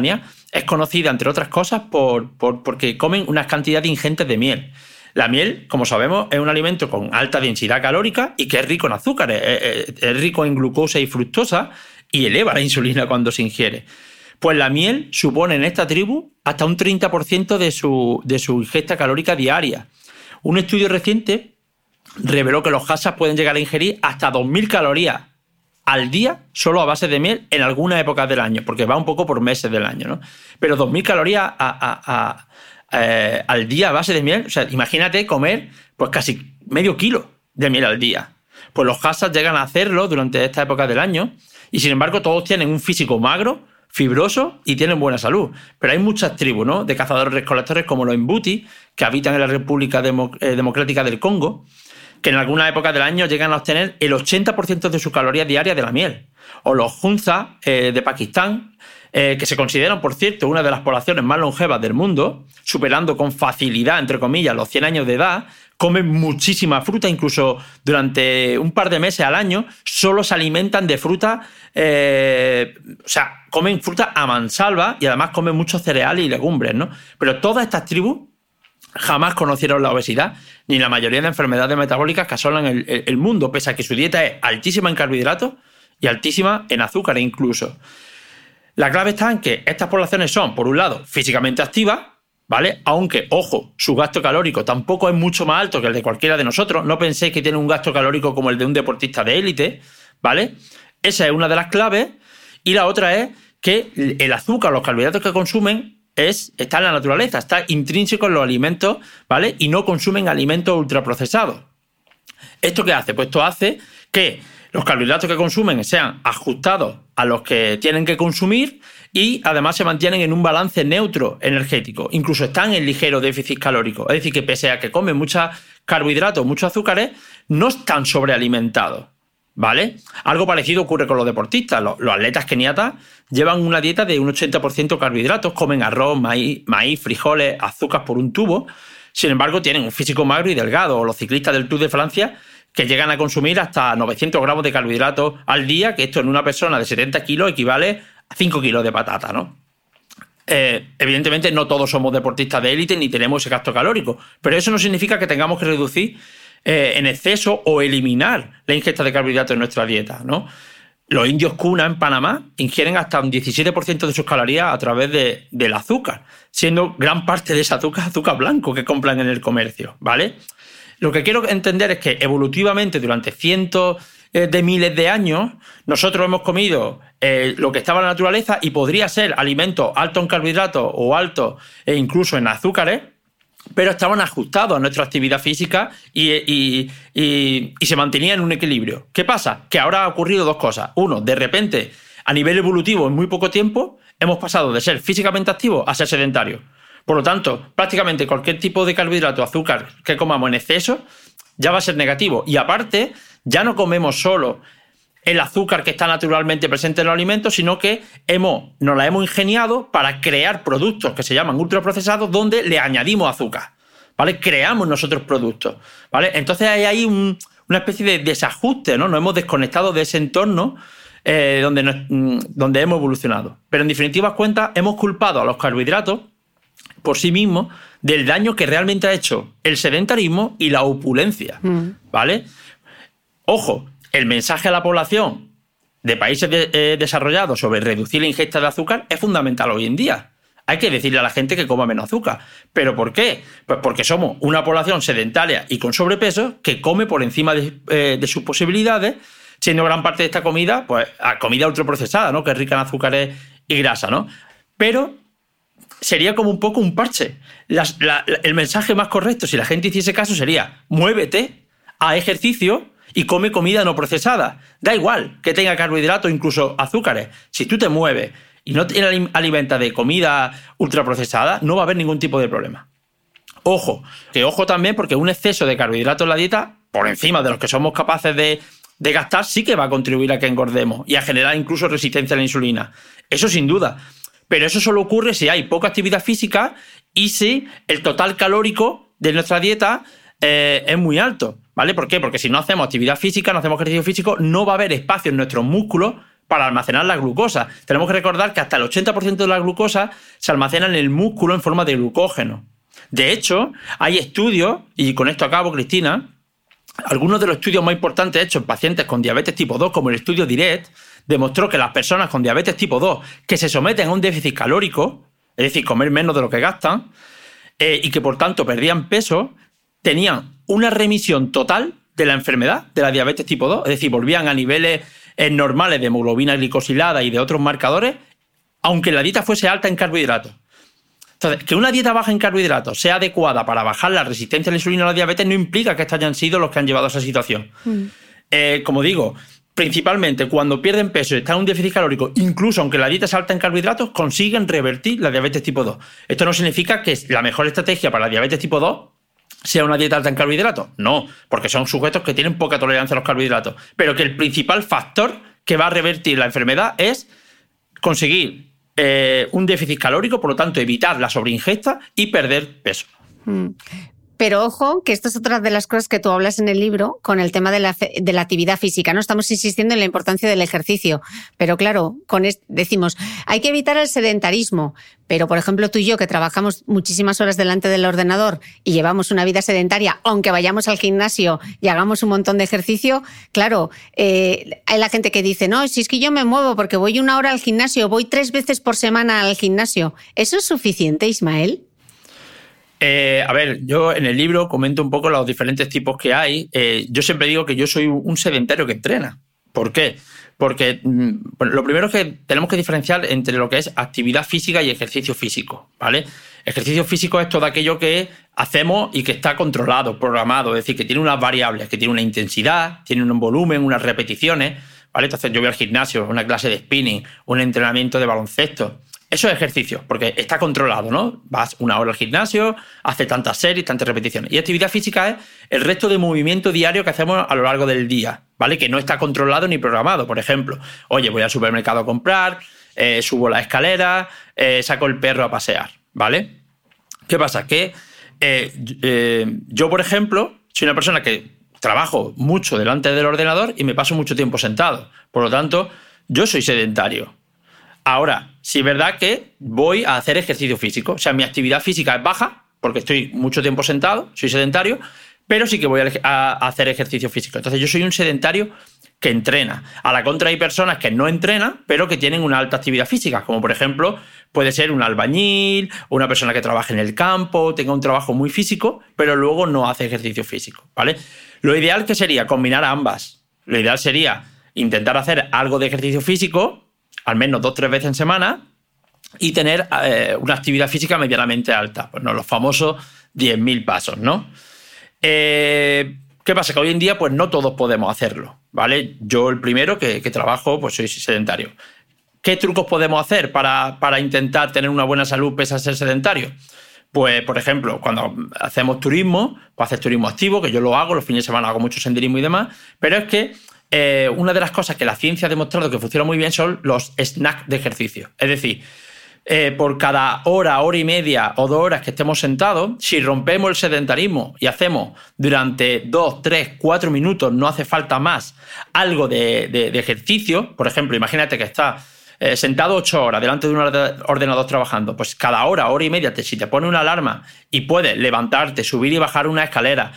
es conocida, entre otras cosas, por, por, porque comen unas cantidades ingentes de miel. La miel, como sabemos, es un alimento con alta densidad calórica y que es rico en azúcares, es, es, es rico en glucosa y fructosa y eleva la insulina cuando se ingiere. Pues la miel supone en esta tribu hasta un treinta por ciento de su, de su ingesta calórica diaria. Un estudio reciente reveló que los hasas pueden llegar a ingerir hasta dos mil calorías al día solo a base de miel en algunas épocas del año, porque va un poco por meses del año, ¿no? Pero dos mil calorías a, a, a, eh, al día a base de miel, o sea, imagínate comer pues casi medio kilo de miel al día. Pues los hasas llegan a hacerlo durante esta época del año y, sin embargo, todos tienen un físico magro, fibroso y tienen buena salud. Pero hay muchas tribus, ¿no?, de cazadores-recolectores como los Mbuti, que habitan en la República Demo- eh, Democrática del Congo, que en algunas épocas del año llegan a obtener el ochenta por ciento de sus calorías diarias de la miel. O los Hunza eh, de Pakistán, eh, que se consideran, por cierto, una de las poblaciones más longevas del mundo, superando con facilidad, entre comillas, los cien años de edad, comen muchísima fruta, incluso durante un par de meses al año solo se alimentan de fruta, eh, o sea, comen fruta a mansalva y además comen muchos cereales y legumbres, ¿no? Pero todas estas tribus jamás conocieron la obesidad ni la mayoría de enfermedades metabólicas que asolan el, el, el mundo, pese a que su dieta es altísima en carbohidratos y altísima en azúcares incluso. La clave está en que estas poblaciones son, por un lado, físicamente activas, ¿vale? Aunque, ojo, su gasto calórico tampoco es mucho más alto que el de cualquiera de nosotros. No penséis que tiene un gasto calórico como el de un deportista de élite, ¿vale? Esa es una de las claves. Y la otra es que el azúcar, los carbohidratos que consumen, Es, está en la naturaleza, está intrínseco en los alimentos, ¿vale? Y no consumen alimentos ultraprocesados. ¿Esto qué hace? Pues esto hace que los carbohidratos que consumen sean ajustados a los que tienen que consumir y además se mantienen en un balance neutro energético. Incluso están en ligero déficit calórico. Es decir, que pese a que comen muchos carbohidratos, muchos azúcares, no están sobrealimentados, ¿vale? Algo parecido ocurre con los deportistas. Los, los atletas keniatas llevan una dieta de un ochenta por ciento carbohidratos, comen arroz, maíz, maíz, frijoles, azúcar por un tubo. Sin embargo, tienen un físico magro y delgado. O los ciclistas del Tour de Francia, que llegan a consumir hasta novecientos gramos de carbohidratos al día, que esto en una persona de setenta kilos equivale a cinco kilos de patata, ¿no? Eh, evidentemente no todos somos deportistas de élite ni tenemos ese gasto calórico, pero eso no significa que tengamos que reducir eh, en exceso o eliminar la ingesta de carbohidratos en nuestra dieta, ¿no? Los indios Kuna en Panamá ingieren hasta un diecisiete por ciento de sus calorías a través de, del azúcar, siendo gran parte de ese azúcar azúcar blanco que compran en el comercio, ¿vale? Lo que quiero entender es que evolutivamente durante cientos de miles de años nosotros hemos comido eh, lo que estaba en la naturaleza y podría ser alimentos altos en carbohidratos o altos e incluso en azúcares, pero estaban ajustados a nuestra actividad física y, y, y, y se mantenían en un equilibrio. ¿Qué pasa? Que ahora ha ocurrido dos cosas. Uno, de repente, a nivel evolutivo, en muy poco tiempo, hemos pasado de ser físicamente activos a ser sedentarios. Por lo tanto, prácticamente cualquier tipo de carbohidrato o azúcar que comamos en exceso ya va a ser negativo. Y aparte, ya no comemos solo el azúcar que está naturalmente presente en los alimentos, sino que hemos, nos la hemos ingeniado para crear productos que se llaman ultraprocesados donde le añadimos azúcar, ¿vale? Creamos nosotros productos, ¿vale? Entonces hay ahí un, una especie de desajuste, ¿no? Nos hemos desconectado de ese entorno eh, donde, nos, donde hemos evolucionado. Pero en definitivas cuentas hemos culpado a los carbohidratos por sí mismos del daño que realmente ha hecho el sedentarismo y la opulencia, ¿vale? Ojo, el mensaje a la población de países de, eh, desarrollados sobre reducir la ingesta de azúcar es fundamental hoy en día. Hay que decirle a la gente que coma menos azúcar. ¿Pero por qué? Pues porque somos una población sedentaria y con sobrepeso que come por encima de, eh, de sus posibilidades, siendo gran parte de esta comida, pues, comida ultraprocesada, ¿no? Que es rica en azúcares y grasa, ¿no? Pero sería como un poco un parche. Las, la, el mensaje más correcto, si la gente hiciese caso, sería: muévete, haz ejercicio y come comida no procesada. Da igual que tenga carbohidratos, incluso azúcares. Si tú te mueves y no te alimentas de comida ultraprocesada, no va a haber ningún tipo de problema. Ojo, que ojo también, porque un exceso de carbohidratos en la dieta, por encima de los que somos capaces de, de gastar, sí que va a contribuir a que engordemos y a generar incluso resistencia a la insulina. Eso sin duda. Pero eso solo ocurre si hay poca actividad física y si el total calórico de nuestra dieta eh, es muy alto, ¿vale? ¿Por qué? Porque si no hacemos actividad física, no hacemos ejercicio físico, no va a haber espacio en nuestros músculos para almacenar la glucosa. Tenemos que recordar que hasta el ochenta por ciento de la glucosa se almacena en el músculo en forma de glucógeno. De hecho, hay estudios, y con esto acabo, Cristina, algunos de los estudios más importantes hechos en pacientes con diabetes tipo dos, como el estudio DIRECT, demostró que las personas con diabetes tipo dos que se someten a un déficit calórico, es decir, comer menos de lo que gastan, eh, y que por tanto perdían peso, tenían una remisión total de la enfermedad de la diabetes tipo dos, es decir, volvían a niveles eh, normales de hemoglobina glicosilada y de otros marcadores, aunque la dieta fuese alta en carbohidratos. Entonces, que una dieta baja en carbohidratos sea adecuada para bajar la resistencia a la insulina o la diabetes no implica que estos hayan sido los que han llevado a esa situación. Mm. Eh, como digo, principalmente cuando pierden peso y están en un déficit calórico, incluso aunque la dieta es alta en carbohidratos, consiguen revertir la diabetes tipo dos. Esto no significa que la mejor estrategia para la diabetes tipo dos sea una dieta alta en carbohidratos. No, porque son sujetos que tienen poca tolerancia a los carbohidratos. Pero que el principal factor que va a revertir la enfermedad es conseguir eh, un déficit calórico, por lo tanto evitar la sobreingesta y perder peso. Mm. Pero ojo, que esto es otra de las cosas que tú hablas en el libro con el tema de la, de la actividad física, ¿no? Estamos insistiendo en la importancia del ejercicio, pero claro, con este, decimos, hay que evitar el sedentarismo, pero por ejemplo tú y yo que trabajamos muchísimas horas delante del ordenador y llevamos una vida sedentaria, aunque vayamos al gimnasio y hagamos un montón de ejercicio, claro, eh, hay la gente que dice, no, si es que yo me muevo porque voy una hora al gimnasio, voy tres veces por semana al gimnasio, ¿eso es suficiente, Ismael? Eh, a ver, yo en el libro comento un poco los diferentes tipos que hay. Eh, yo siempre digo que yo soy un sedentario que entrena. ¿Por qué? Porque bueno, lo primero es que tenemos que diferenciar entre lo que es actividad física y ejercicio físico, ¿vale? Ejercicio físico es todo aquello que hacemos y que está controlado, programado, es decir, que tiene unas variables, que tiene una intensidad, tiene un volumen, unas repeticiones, ¿vale? Entonces yo voy al gimnasio, una clase de spinning, un entrenamiento de baloncesto. Eso es ejercicio, porque está controlado, ¿no? Vas una hora al gimnasio, haces tantas series, tantas repeticiones. Y actividad física es el resto de movimiento diario que hacemos a lo largo del día, ¿vale? Que no está controlado ni programado. Por ejemplo, oye, voy al supermercado a comprar, eh, subo la escalera, eh, saco el perro a pasear, ¿vale? ¿Qué pasa? Que eh, eh, yo, por ejemplo, soy una persona que trabajo mucho delante del ordenador y me paso mucho tiempo sentado. Por lo tanto, yo soy sedentario. Ahora, sí es verdad que voy a hacer ejercicio físico. O sea, mi actividad física es baja, porque estoy mucho tiempo sentado, soy sedentario, pero sí que voy a hacer ejercicio físico. Entonces, yo soy un sedentario que entrena. A la contra hay personas que no entrenan, pero que tienen una alta actividad física, como por ejemplo, puede ser un albañil, una persona que trabaja en el campo, tenga un trabajo muy físico, pero luego no hace ejercicio físico, ¿vale? Lo ideal que sería combinar ambas. Lo ideal sería intentar hacer algo de ejercicio físico, al menos dos o tres veces en semana, y tener eh, una actividad física medianamente alta. Pues no, los famosos diez mil pasos, ¿no? Eh, ¿Qué pasa? Que hoy en día pues no todos podemos hacerlo, ¿vale? Yo el primero que, que trabajo, pues soy sedentario. ¿Qué trucos podemos hacer para, para intentar tener una buena salud pese a ser sedentario? Pues, por ejemplo, cuando hacemos turismo, pues hacer turismo activo, que yo lo hago, los fines de semana hago mucho senderismo y demás, pero es que Eh, una de las cosas que la ciencia ha demostrado que funciona muy bien son los snacks de ejercicio. Es decir, eh, por cada hora, hora y media o dos horas que estemos sentados, si rompemos el sedentarismo y hacemos durante dos, tres, cuatro minutos, no hace falta más, algo de, de, de ejercicio, por ejemplo, imagínate que estás eh, sentado ocho horas delante de un ordenador trabajando, pues cada hora, hora y media, te, si te pone una alarma y puedes levantarte, subir y bajar una escalera.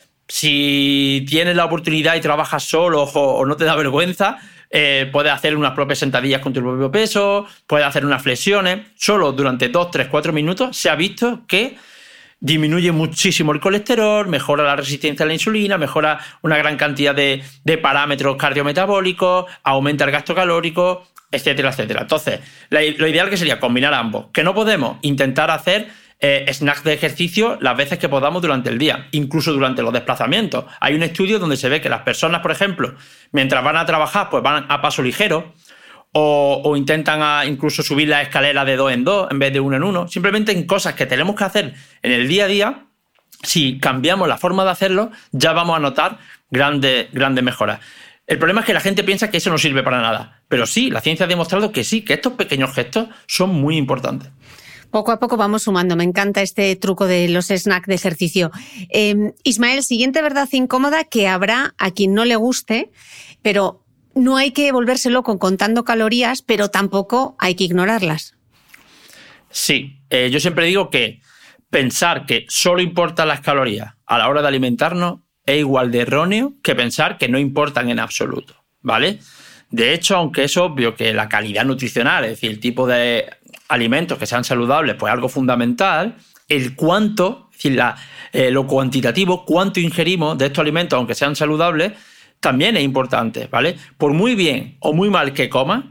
Si tienes la oportunidad y trabajas solo o, o no te da vergüenza, eh, puedes hacer unas propias sentadillas con tu propio peso, puedes hacer unas flexiones. Solo durante dos, tres, cuatro minutos se ha visto que disminuye muchísimo el colesterol, mejora la resistencia a la insulina, mejora una gran cantidad de, de parámetros cardiometabólicos, aumenta el gasto calórico, etcétera, etcétera. Entonces, la, lo ideal que sería combinar ambos. Que no podemos intentar hacer Eh, snacks de ejercicio las veces que podamos durante el día, incluso durante los desplazamientos. Hay un estudio donde se ve que las personas, por ejemplo, mientras van a trabajar, pues van a paso ligero o, o intentan a incluso subir la escalera de dos en dos en vez de uno en uno. Simplemente en cosas que tenemos que hacer en el día a día, si cambiamos la forma de hacerlo, ya vamos a notar grandes, grandes mejoras. El problema es que la gente piensa que eso no sirve para nada. Pero sí, la ciencia ha demostrado que sí, que estos pequeños gestos son muy importantes. Poco a poco vamos sumando. Me encanta este truco de los snacks de ejercicio. Eh, Ismael, siguiente verdad incómoda que habrá a quien no le guste, pero no hay que volverse loco contando calorías, pero tampoco hay que ignorarlas. Sí, eh, yo siempre digo que pensar que solo importan las calorías a la hora de alimentarnos es igual de erróneo que pensar que no importan en absoluto, ¿vale? De hecho, aunque es obvio que la calidad nutricional, es decir, el tipo de alimentos que sean saludables, pues es algo fundamental, el cuánto, es decir, la, eh, lo cuantitativo, cuánto ingerimos de estos alimentos, aunque sean saludables, también es importante, ¿vale? Por muy bien o muy mal que comas,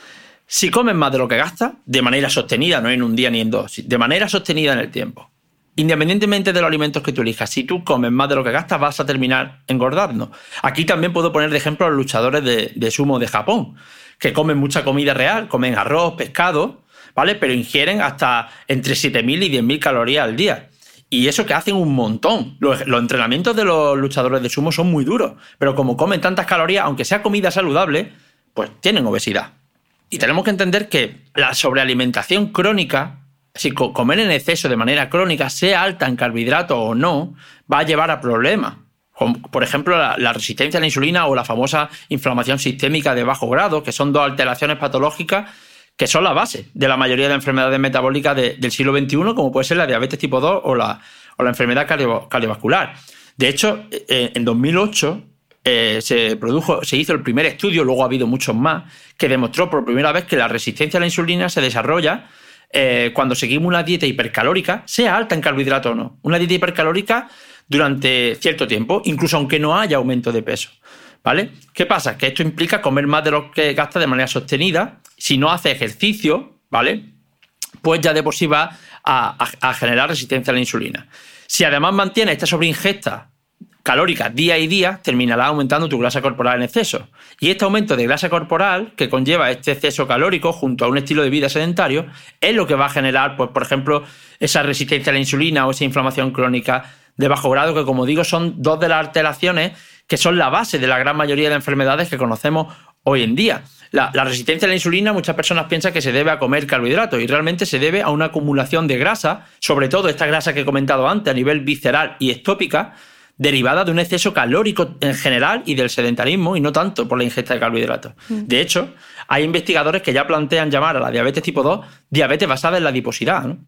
si comes más de lo que gastas, de manera sostenida, no en un día ni en dos, de manera sostenida en el tiempo, independientemente de los alimentos que tú elijas, si tú comes más de lo que gastas, vas a terminar engordando. Aquí también puedo poner de ejemplo a los luchadores de, de sumo de Japón, que comen mucha comida real, comen arroz, pescado, ¿vale? Pero ingieren hasta entre siete mil y diez mil calorías al día. Y eso que hacen un montón. Los, los entrenamientos de los luchadores de sumo son muy duros, pero como comen tantas calorías, aunque sea comida saludable, pues tienen obesidad. Y tenemos que entender que la sobrealimentación crónica, si comer en exceso de manera crónica, sea alta en carbohidratos o no, va a llevar a problemas. Como, por ejemplo, la, la resistencia a la insulina o la famosa inflamación sistémica de bajo grado, que son dos alteraciones patológicas que son la base de la mayoría de enfermedades metabólicas de, del siglo veintiuno, como puede ser la diabetes tipo dos o la, o la enfermedad cardio, cardiovascular. De hecho, eh, en dos mil ocho eh, se produjo, se hizo el primer estudio, luego ha habido muchos más, que demostró por primera vez que la resistencia a la insulina se desarrolla eh, cuando seguimos una dieta hipercalórica, sea alta en carbohidratos o no. Una dieta hipercalórica durante cierto tiempo, incluso aunque no haya aumento de peso, ¿vale? ¿Qué pasa? Que esto implica comer más de lo que gastas de manera sostenida. Si no hace ejercicio, ¿vale? Pues ya de por sí va a, a, a generar resistencia a la insulina. Si además mantienes esta sobreingesta calórica día y día, terminará aumentando tu grasa corporal en exceso. Y este aumento de grasa corporal que conlleva este exceso calórico junto a un estilo de vida sedentario es lo que va a generar, pues, por ejemplo, esa resistencia a la insulina o esa inflamación crónica de bajo grado, que, como digo, son dos de las alteraciones que son la base de la gran mayoría de enfermedades que conocemos hoy en día. La, la resistencia a la insulina, muchas personas piensan que se debe a comer carbohidratos y realmente se debe a una acumulación de grasa, sobre todo esta grasa que he comentado antes a nivel visceral y ectópica, derivada de un exceso calórico en general y del sedentarismo, y no tanto por la ingesta de carbohidratos. Mm. De hecho, hay investigadores que ya plantean llamar a la diabetes tipo dos diabetes basada en la adiposidad, ¿no?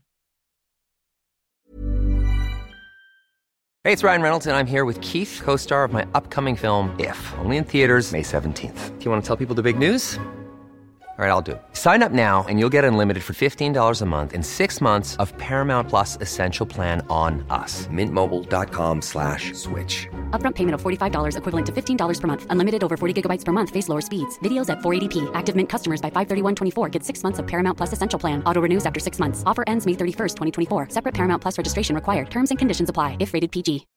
Hey, it's Ryan Reynolds, and I'm here with Keith, co-star of my upcoming film, If, only in theaters May seventeenth. Do you want to tell people the big news? All right, I'll do it. Sign up now and you'll get unlimited for fifteen dollars a month and six months of Paramount Plus Essential Plan on us. Mint Mobile dot com slash switch. Upfront payment of forty-five dollars equivalent to fifteen dollars per month. Unlimited over forty gigabytes per month. Face lower speeds. Videos at four eighty p. Active Mint customers by five thirty-one twenty-four get six months of Paramount Plus Essential Plan. Auto renews after six months. Offer ends May thirty-first, twenty twenty-four. Separate Paramount Plus registration required. Terms and conditions apply if rated P G.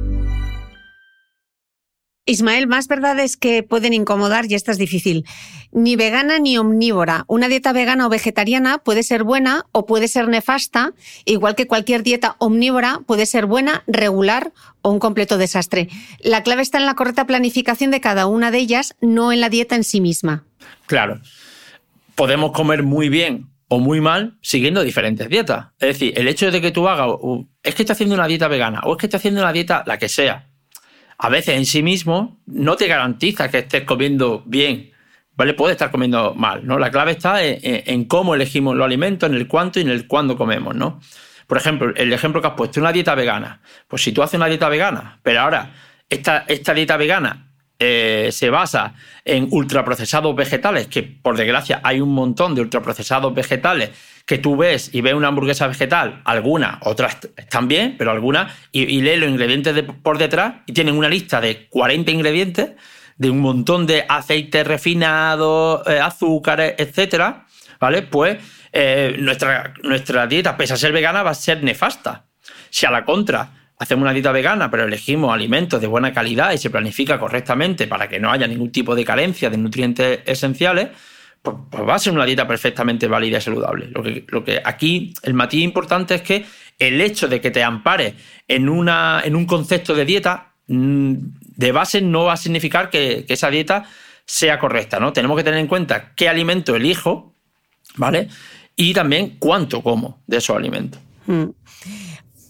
Ismael, más verdades que pueden incomodar, y esta es difícil. Ni vegana ni omnívora. Una dieta vegana o vegetariana puede ser buena o puede ser nefasta, igual que cualquier dieta omnívora puede ser buena, regular o un completo desastre. La clave está en la correcta planificación de cada una de ellas, no en la dieta en sí misma. Claro. Podemos comer muy bien o muy mal siguiendo diferentes dietas. Es decir, el hecho de que tú hagas, uh, es que estoy haciendo una dieta vegana o es que estoy haciendo una dieta la que sea, a veces en sí mismo no te garantiza que estés comiendo bien, ¿vale? Puedes estar comiendo mal, ¿no? La clave está en, en, en cómo elegimos los alimentos, en el cuánto y en el cuándo comemos, ¿no? Por ejemplo, el ejemplo que has puesto, una dieta vegana. Pues si tú haces una dieta vegana, pero ahora esta, esta dieta vegana eh, se basa en ultraprocesados vegetales, que por desgracia hay un montón de ultraprocesados vegetales que tú ves y ves una hamburguesa vegetal, algunas, otras están bien, pero algunas, y, y lees los ingredientes de, por detrás y tienen una lista de cuarenta ingredientes, de un montón de aceites refinados, eh, azúcares, etcétera, ¿vale? Pues eh, nuestra, nuestra dieta, pese a ser vegana, va a ser nefasta. Si a la contra hacemos una dieta vegana, pero elegimos alimentos de buena calidad y se planifica correctamente para que no haya ningún tipo de carencia de nutrientes esenciales, pues, pues va a ser una dieta perfectamente válida y saludable. Lo que, lo que aquí el matiz importante es que el hecho de que te ampares en, una, en un concepto de dieta de base no va a significar que, que esa dieta sea correcta, ¿no? Tenemos que tener en cuenta qué alimento elijo, ¿vale? Y también cuánto como de esos alimentos. Mm.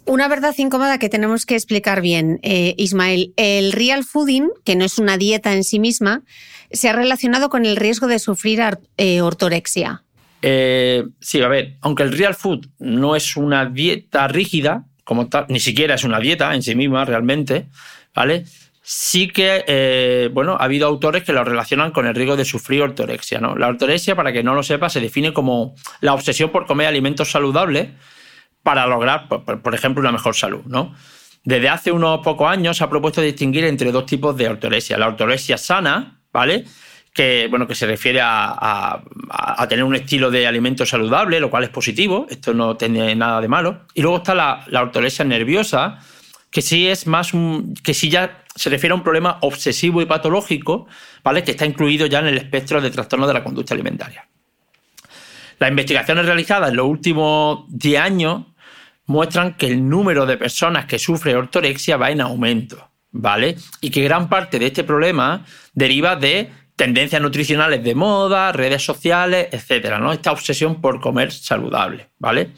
una verdad incómoda que tenemos que explicar bien, eh, Ismael. El real fooding, que no es una dieta en sí misma, se ha relacionado con el riesgo de sufrir eh, ortorexia. Eh, sí, a ver, aunque el real food no es una dieta rígida, como tal, ni siquiera es una dieta en sí misma realmente, ¿vale? Sí que, eh, bueno, ha habido autores que lo relacionan con el riesgo de sufrir ortorexia, ¿no? La ortorexia, para que no lo sepa, se define como la obsesión por comer alimentos saludables para lograr, por, por ejemplo, una mejor salud, ¿no? Desde hace unos pocos años se ha propuesto distinguir entre dos tipos de ortorexia. La ortorexia sana, ¿vale?, que, bueno, que se refiere a, a, a tener un estilo de alimento saludable, lo cual es positivo, esto no tiene nada de malo. Y luego está la, la ortorexia nerviosa, que sí es más un, que sí ya se refiere a un problema obsesivo y patológico, ¿vale?, que está incluido ya en el espectro de trastornos de la conducta alimentaria. Las investigaciones realizadas en los últimos diez años muestran que el número de personas que sufren ortorexia va en aumento, ¿vale? Y que gran parte de este problema deriva de tendencias nutricionales de moda, redes sociales, etcétera, ¿no? Esta obsesión por comer saludable, ¿vale?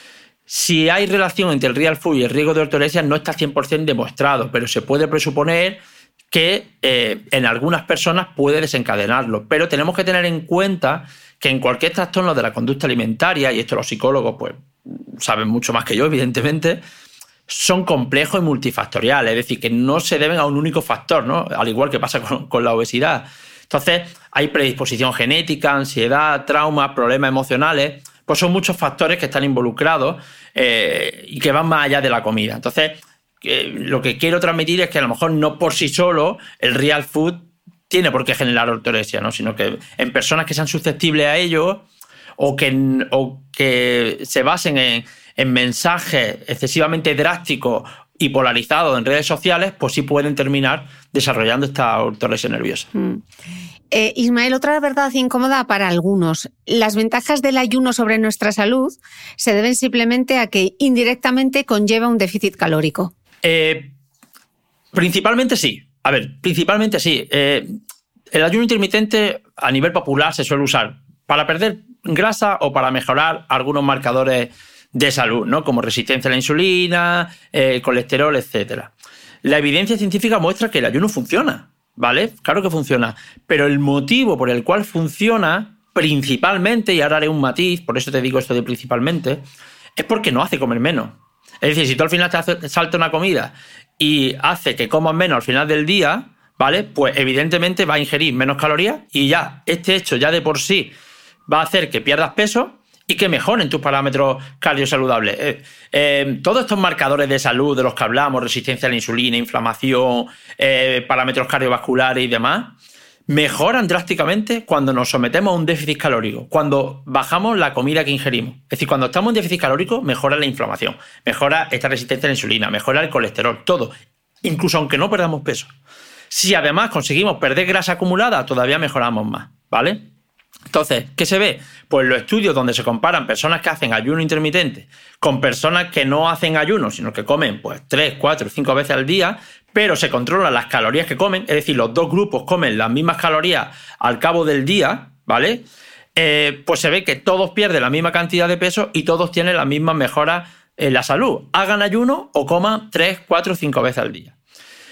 Si hay relación entre el real food y el riesgo de ortorexia no está cien por ciento demostrado, pero se puede presuponer que eh, en algunas personas puede desencadenarlo. Pero tenemos que tener en cuenta que en cualquier trastorno de la conducta alimentaria, y esto los psicólogos pues saben mucho más que yo, evidentemente, son complejos y multifactoriales, es decir, que no se deben a un único factor, ¿no? Al igual que pasa con, con la obesidad. Entonces, hay predisposición genética, ansiedad, traumas, problemas emocionales, pues son muchos factores que están involucrados eh, y que van más allá de la comida. Entonces, eh, lo que quiero transmitir es que a lo mejor no por sí solo el real food tiene por qué generar ortorexia, ¿no? Sino que en personas que sean susceptibles a ello o que, o que se basen en, en mensajes excesivamente drásticos y polarizados en redes sociales, pues sí pueden terminar desarrollando esta ortorexia nerviosa. Mm. Eh, Ismael, otra verdad incómoda para algunos. Las ventajas del ayuno sobre nuestra salud se deben simplemente a que indirectamente conlleva un déficit calórico. Eh, principalmente sí. A ver, principalmente sí. Eh, el ayuno intermitente a nivel popular se suele usar para perder grasa o para mejorar algunos marcadores de salud, ¿no?, como resistencia a la insulina, eh, colesterol, etcétera. La evidencia científica muestra que el ayuno funciona, ¿vale? Claro que funciona, pero el motivo por el cual funciona principalmente, y ahora haré un matiz, por eso te digo esto de principalmente, es porque no hace comer menos. Es decir, si tú al final te, hace, te salta una comida y hace que comas menos al final del día, ¿vale?, pues evidentemente va a ingerir menos calorías y ya este hecho ya de por sí va a hacer que pierdas peso y que mejoren tus parámetros cardiosaludables. Eh, eh, todos estos marcadores de salud de los que hablamos, resistencia a la insulina, inflamación, eh, parámetros cardiovasculares y demás, mejoran drásticamente cuando nos sometemos a un déficit calórico, cuando bajamos la comida que ingerimos. Es decir, cuando estamos en déficit calórico, mejora la inflamación, mejora esta resistencia a la insulina, mejora el colesterol, todo, incluso aunque no perdamos peso. Si además conseguimos perder grasa acumulada, todavía mejoramos más, ¿vale? Entonces, ¿qué se ve? Pues los estudios donde se comparan personas que hacen ayuno intermitente con personas que no hacen ayuno, sino que comen pues tres, cuatro, cinco veces al día, pero se controlan las calorías que comen, es decir, los dos grupos comen las mismas calorías al cabo del día, ¿vale? Eh, pues se ve que todos pierden la misma cantidad de peso y todos tienen las mismas mejoras en la salud. Hagan ayuno o coman tres, cuatro, cinco veces al día.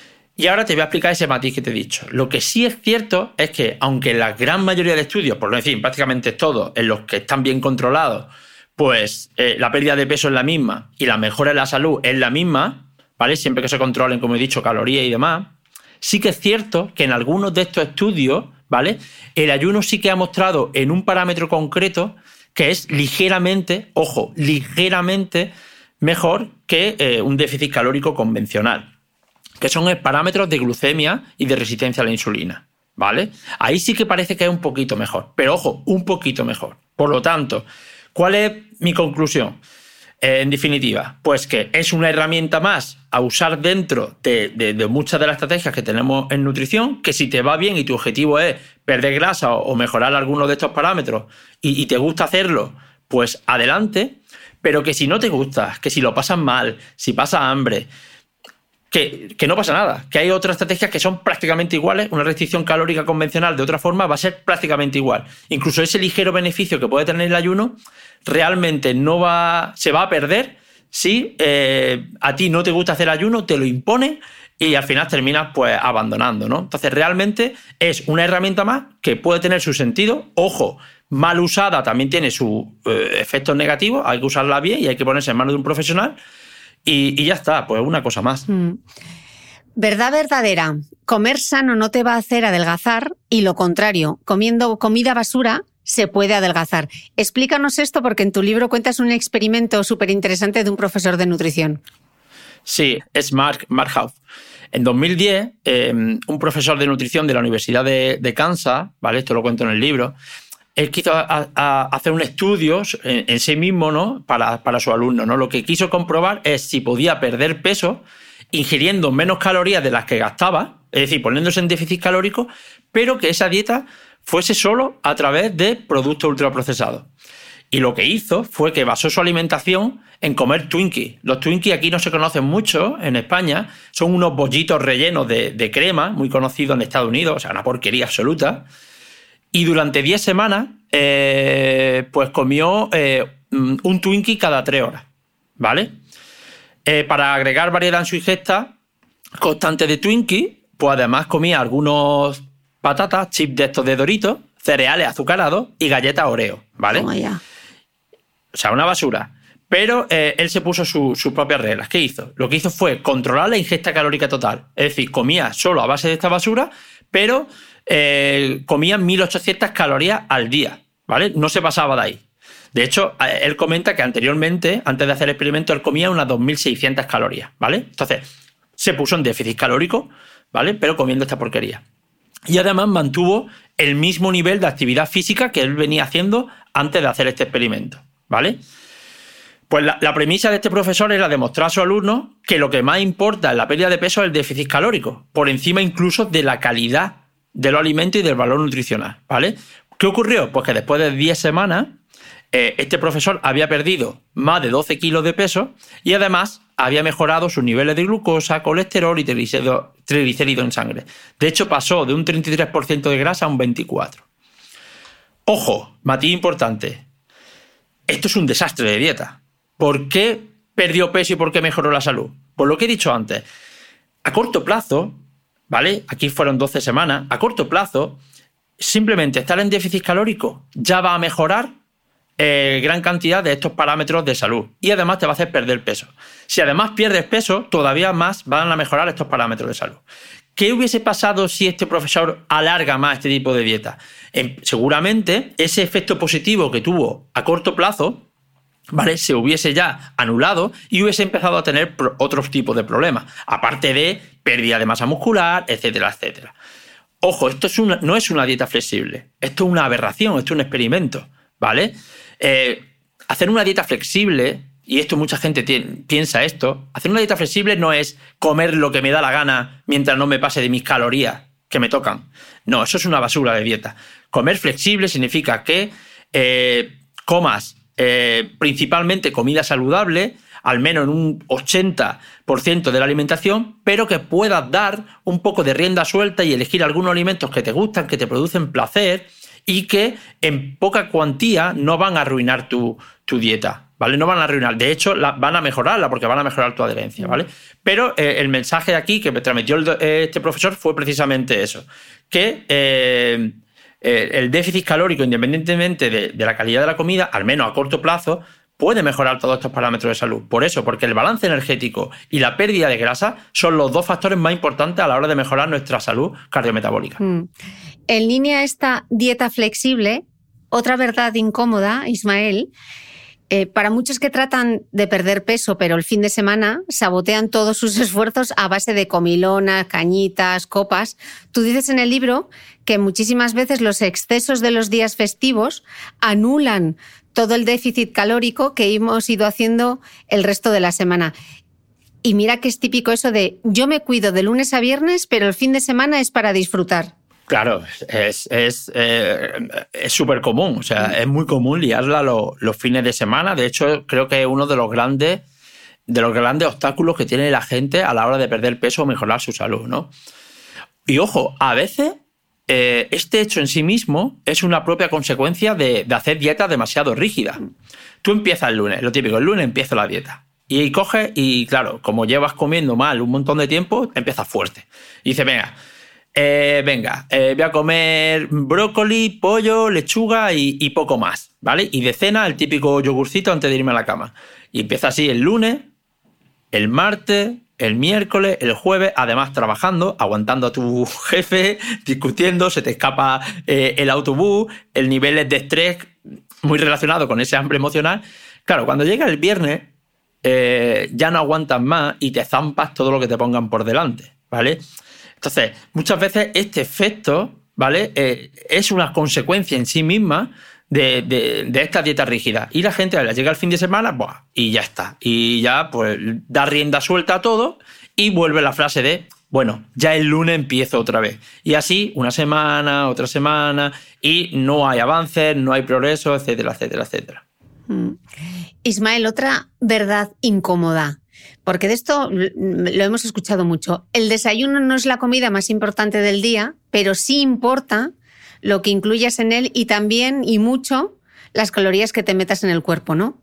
Y ahora te voy a explicar ese matiz que te he dicho. Lo que sí es cierto es que, aunque la gran mayoría de estudios, por no decir prácticamente todos, en los que están bien controlados, pues eh, la pérdida de peso es la misma y la mejora en la salud es la misma, ¿vale?, siempre que se controlen, como he dicho, calorías y demás, sí que es cierto que en algunos de estos estudios, ¿vale?, el ayuno sí que ha mostrado en un parámetro concreto que es ligeramente, ojo, ligeramente mejor que eh, un déficit calórico convencional, que son parámetros de glucemia y de resistencia a la insulina, ¿vale? Ahí sí que parece que es un poquito mejor, pero ojo, un poquito mejor. Por lo tanto, ¿cuál es mi conclusión? Eh, en definitiva, pues que es una herramienta más a usar dentro de, de, de muchas de las estrategias que tenemos en nutrición, que si te va bien y tu objetivo es perder grasa o, o mejorar algunos de estos parámetros y, y te gusta hacerlo, pues adelante, pero que si no te gusta, que si lo pasas mal, si pasas hambre, Que, que no pasa nada, que hay otras estrategias que son prácticamente iguales. Una restricción calórica convencional de otra forma va a ser prácticamente igual. Incluso ese ligero beneficio que puede tener el ayuno realmente no va, se va a perder si eh, a ti no te gusta hacer ayuno, te lo impone y al final terminas pues abandonando, ¿no? Entonces realmente es una herramienta más que puede tener su sentido. Ojo, mal usada también tiene sus eh, efectos negativos, hay que usarla bien y hay que ponerse en manos de un profesional y, y ya está, pues una cosa más. Mm. Verdad verdadera, comer sano no te va a hacer adelgazar y lo contrario, comiendo comida basura se puede adelgazar. Explícanos esto porque en tu libro cuentas un experimento súper interesante de un profesor de nutrición. Sí, es Mark, Mark Hauff. En dos mil diez, eh, un profesor de nutrición de la Universidad de, de Kansas, ¿vale? Esto lo cuento en el libro, él quiso a, a hacer un estudio en, en sí mismo, ¿no? para, para su alumno, ¿no? Lo que quiso comprobar es si podía perder peso ingiriendo menos calorías de las que gastaba, es decir, poniéndose en déficit calórico, pero que esa dieta fuese solo a través de productos ultraprocesados. Y lo que hizo fue que basó su alimentación en comer Twinkies. Los Twinkies aquí no se conocen mucho en España, son unos bollitos rellenos de, de crema, muy conocidos en Estados Unidos, o sea, una porquería absoluta. Y durante diez semanas, eh, pues comió eh, un Twinkie cada tres horas, ¿vale? Eh, para agregar variedad en su ingesta constante de Twinkies, pues además comía algunos patatas, chips de estos de Doritos, cereales azucarados y galletas Oreo, ¿vale? Oh, yeah. O sea, una basura. Pero eh, él se puso su, sus propias reglas. ¿Qué hizo? Lo que hizo fue controlar la ingesta calórica total. Es decir, comía solo a base de esta basura, pero eh, comía mil ochocientas calorías al día, ¿vale? No se pasaba de ahí. De hecho, él comenta que anteriormente, antes de hacer el experimento, él comía unas dos mil seiscientas calorías, ¿vale? Entonces, se puso en déficit calórico, ¿vale? Pero comiendo esta porquería. Y además mantuvo el mismo nivel de actividad física que él venía haciendo antes de hacer este experimento, ¿vale? Pues la, la premisa de este profesor era demostrar a sus alumnos que lo que más importa en la pérdida de peso es el déficit calórico, por encima incluso de la calidad de los alimentos y del valor nutricional, ¿vale? ¿Qué ocurrió? Pues que después de diez semanas, eh, este profesor había perdido más de doce kilos de peso y además había mejorado sus niveles de glucosa, colesterol y triglicéridos triglicéridos en sangre. De hecho, pasó de un treinta y tres por ciento de grasa a un veinticuatro por ciento. Ojo, matiz importante. Esto es un desastre de dieta. ¿Por qué perdió peso y por qué mejoró la salud? Por lo que he dicho antes. A corto plazo, ¿vale? Aquí fueron doce semanas. A corto plazo, simplemente estar en déficit calórico ya va a mejorar eh, gran cantidad de estos parámetros de salud. Y además te va a hacer perder peso. Si además pierdes peso, todavía más van a mejorar estos parámetros de salud. ¿Qué hubiese pasado si este profesor alarga más este tipo de dieta? Eh, seguramente ese efecto positivo que tuvo a corto plazo, ¿vale?, se hubiese ya anulado y hubiese empezado a tener pro- otros tipos de problemas, aparte de pérdida de masa muscular, etcétera, etcétera. Ojo, esto es una, no es una dieta flexible, esto es una aberración, esto es un experimento, ¿vale? Eh, hacer una dieta flexible, y esto mucha gente tiene, piensa esto, hacer una dieta flexible no es comer lo que me da la gana mientras no me pase de mis calorías que me tocan. No, eso es una basura de dieta. Comer flexible significa que eh, comas eh, principalmente comida saludable, al menos en un ochenta por ciento de la alimentación, pero que puedas dar un poco de rienda suelta y elegir algunos alimentos que te gustan, que te producen placer y que en poca cuantía no van a arruinar tu, tu dieta, ¿vale? No van a arruinar, de hecho la, van a mejorarla porque van a mejorar tu adherencia, ¿vale? Pero eh, el mensaje de aquí que me transmitió el, eh, este profesor fue precisamente eso, que eh, eh, el déficit calórico, independientemente de, de la calidad de la comida, al menos a corto plazo, puede mejorar todos estos parámetros de salud. Por eso, porque el balance energético y la pérdida de grasa son los dos factores más importantes a la hora de mejorar nuestra salud cardiometabólica. Mm. En línea a esta dieta flexible, otra verdad incómoda, Ismael, eh, para muchos que tratan de perder peso, pero el fin de semana sabotean todos sus esfuerzos a base de comilonas, cañitas, copas. Tú dices en el libro que muchísimas veces los excesos de los días festivos anulan todo el déficit calórico que hemos ido haciendo el resto de la semana. Y mira que es típico eso de yo me cuido de lunes a viernes, pero el fin de semana es para disfrutar. Claro, es es eh, es súper común, o sea, es muy común liarla los, los fines de semana. De hecho, creo que es uno de los grandes de los grandes obstáculos que tiene la gente a la hora de perder peso o mejorar su salud, ¿no? Y ojo, a veces eh, este hecho en sí mismo es una propia consecuencia de, de hacer dietas demasiado rígidas. Tú empiezas el lunes, lo típico, el lunes empiezo la dieta, Y coges y, claro, como llevas comiendo mal un montón de tiempo, empiezas fuerte. Y dices, venga, eh, venga, eh, voy a comer brócoli, pollo, lechuga y, y poco más, ¿vale? Y de cena, el típico yogurcito antes de irme a la cama. Y empieza así el lunes, el martes, el miércoles, el jueves, además trabajando, aguantando a tu jefe, discutiendo, se te escapa eh, el autobús, el nivel de estrés muy relacionado con ese hambre emocional. Claro, cuando llega el viernes, eh, ya no aguantas más y te zampas todo lo que te pongan por delante, ¿vale? Entonces, muchas veces este efecto, ¿vale? Eh, es una consecuencia en sí misma de, de, de esta dieta rígida. Y la gente ¿vale? llega el fin de semana, ¡buah! Y ya está. Y ya pues da rienda suelta a todo y vuelve la frase de, bueno, ya el lunes empiezo otra vez. Y así, una semana, otra semana, y no hay avances, no hay progreso, etcétera, etcétera, etcétera. Mm. Ismael, otra verdad incómoda, porque de esto lo hemos escuchado mucho. El desayuno no es la comida más importante del día, pero sí importa lo que incluyas en él y también, y mucho, las calorías que te metas en el cuerpo, ¿no?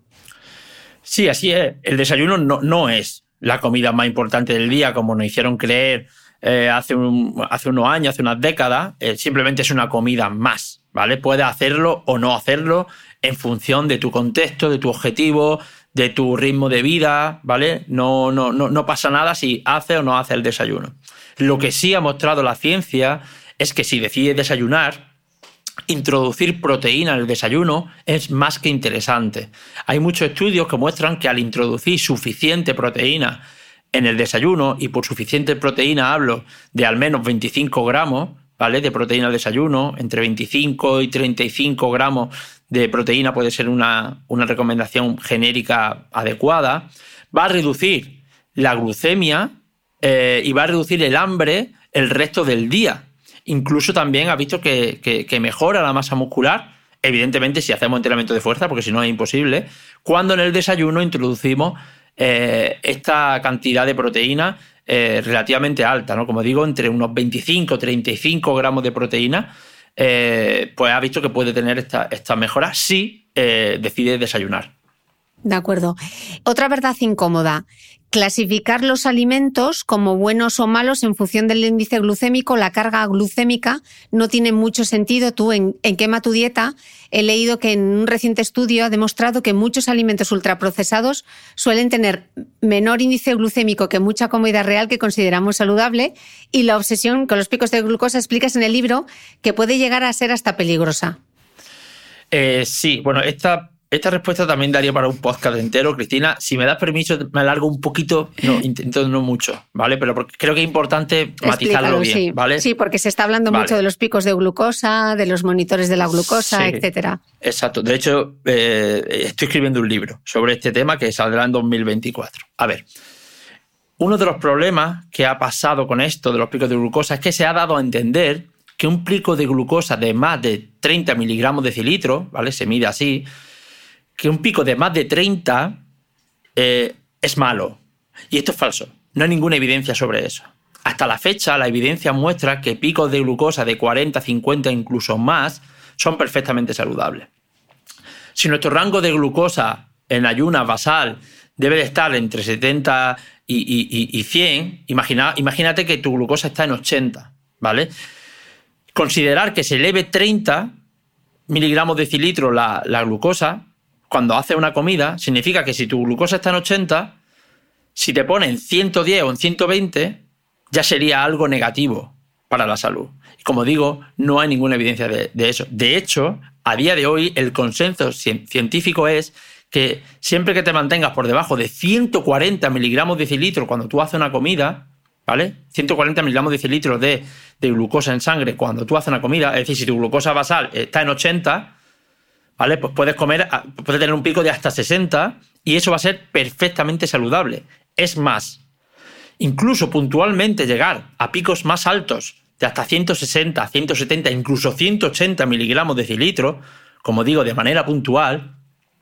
Sí, así es. El desayuno no, no es la comida más importante del día, como nos hicieron creer eh, hace, un, hace unos años, hace unas décadas. Eh, simplemente es una comida más, ¿vale? Puedes hacerlo o no hacerlo en función de tu contexto, de tu objetivo, de tu ritmo de vida, ¿vale? No, no, no, no pasa nada si hace o no hace el desayuno. Lo que sí ha mostrado la ciencia es que si decides desayunar, introducir proteína en el desayuno es más que interesante. Hay muchos estudios que muestran que al introducir suficiente proteína en el desayuno, y por suficiente proteína hablo de al menos veinticinco gramos, ¿vale? De proteína al desayuno, entre veinticinco y treinta y cinco gramos de proteína puede ser una, una recomendación genérica adecuada, va a reducir la glucemia eh, y va a reducir el hambre el resto del día. Incluso también ha visto que, que, que mejora la masa muscular, evidentemente si hacemos entrenamiento de fuerza, porque si no es imposible, cuando en el desayuno introducimos eh, esta cantidad de proteína eh, relativamente alta, ¿no? Como digo, entre unos veinticinco a treinta y cinco gramos de proteína, eh, pues ha visto que puede tener esta, esta mejora si eh, decide desayunar. De acuerdo. Otra verdad incómoda. Clasificar los alimentos como buenos o malos en función del índice glucémico, la carga glucémica, no tiene mucho sentido. Tú, en, en Quema tu dieta, he leído que en un reciente estudio ha demostrado que muchos alimentos ultraprocesados suelen tener menor índice glucémico que mucha comida real que consideramos saludable, y la obsesión con los picos de glucosa explicas en el libro que puede llegar a ser hasta peligrosa. Eh, sí, bueno, esta... Esta respuesta también daría para un podcast entero, Cristina. Si me das permiso, me alargo un poquito, no, intento no mucho, ¿vale? Pero porque creo que es importante matizarlo bien, sí. ¿vale? Sí, porque se está hablando vale. mucho de los picos de glucosa, de los monitores de la glucosa, sí, etcétera. Exacto. De hecho, eh, estoy escribiendo un libro sobre este tema que saldrá en dos mil veinticuatro. A ver, uno de los problemas que ha pasado con esto de los picos de glucosa es que se ha dado a entender que un pico de glucosa de más de treinta miligramos de decilitro, ¿vale? Se mide así, que un pico de más de treinta eh, es malo. Y esto es falso. No hay ninguna evidencia sobre eso. Hasta la fecha, la evidencia muestra que picos de glucosa de cuarenta, cincuenta, incluso más, son perfectamente saludables. Si nuestro rango de glucosa en ayunas basal debe de estar entre setenta y, y, y cien, imagina, imagínate que tu glucosa está en ochenta, ¿vale? Considerar que se eleve treinta miligramos de decilitro la, la glucosa cuando haces una comida, significa que si tu glucosa está en ochenta, si te ponen ciento diez o en ciento veinte, ya sería algo negativo para la salud. Y como digo, no hay ninguna evidencia de, de eso. De hecho, a día de hoy, el consenso científico es que siempre que te mantengas por debajo de ciento cuarenta miligramos de decilitro cuando tú haces una comida, ¿vale? ciento cuarenta miligramos de decilitro de, de glucosa en sangre cuando tú haces una comida, es decir, si tu glucosa basal está en ochenta, ¿vale? Pues puedes comer, puedes tener un pico de hasta sesenta y eso va a ser perfectamente saludable. Es más, incluso puntualmente llegar a picos más altos de hasta ciento sesenta, ciento setenta, incluso ciento ochenta miligramos de decilitro, como digo, de manera puntual,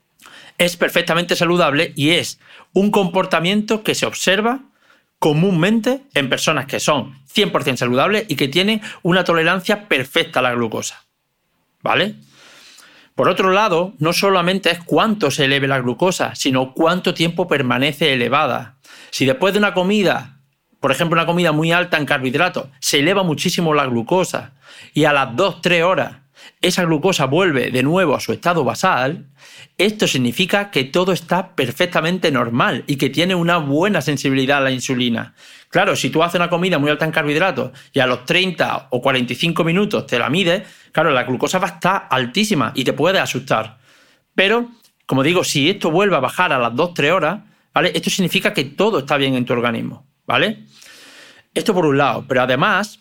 es perfectamente saludable y es un comportamiento que se observa comúnmente en personas que son cien por ciento saludables y que tienen una tolerancia perfecta a la glucosa, ¿vale? Por otro lado, no solamente es cuánto se eleve la glucosa, sino cuánto tiempo permanece elevada. Si después de una comida, por ejemplo, una comida muy alta en carbohidratos, se eleva muchísimo la glucosa y a las dos a tres horas esa glucosa vuelve de nuevo a su estado basal, esto significa que todo está perfectamente normal y que tiene una buena sensibilidad a la insulina. Claro, si tú haces una comida muy alta en carbohidratos y a los treinta o cuarenta y cinco minutos te la mides, claro, la glucosa va a estar altísima y te puede asustar. Pero, como digo, si esto vuelve a bajar a las dos a tres horas, ¿vale? Esto significa que todo está bien en tu organismo, ¿vale? Esto por un lado, pero además,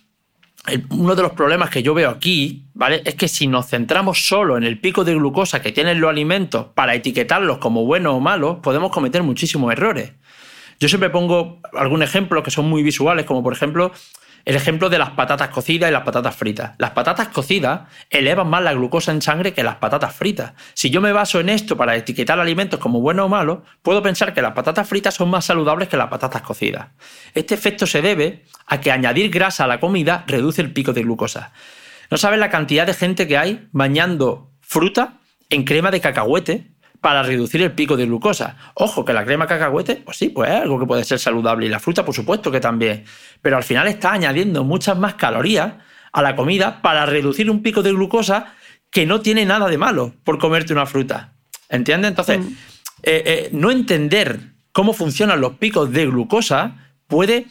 uno de los problemas que yo veo aquí, ¿vale?, es que si nos centramos solo en el pico de glucosa que tienen los alimentos para etiquetarlos como buenos o malos, podemos cometer muchísimos errores. Yo siempre pongo algún ejemplo que son muy visuales, como por ejemplo el ejemplo de las patatas cocidas y las patatas fritas. Las patatas cocidas elevan más la glucosa en sangre que las patatas fritas. Si yo me baso en esto para etiquetar alimentos como buenos o malos, puedo pensar que las patatas fritas son más saludables que las patatas cocidas. Este efecto se debe a que añadir grasa a la comida reduce el pico de glucosa. No sabes la cantidad de gente que hay bañando fruta en crema de cacahuete para reducir el pico de glucosa. Ojo, que la crema de cacahuete, pues sí, pues es algo que puede ser saludable. Y la fruta, por supuesto que también. Pero al final está añadiendo muchas más calorías a la comida para reducir un pico de glucosa que no tiene nada de malo por comerte una fruta. ¿Entiendes? Entonces, mm. eh, eh, no entender cómo funcionan los picos de glucosa puede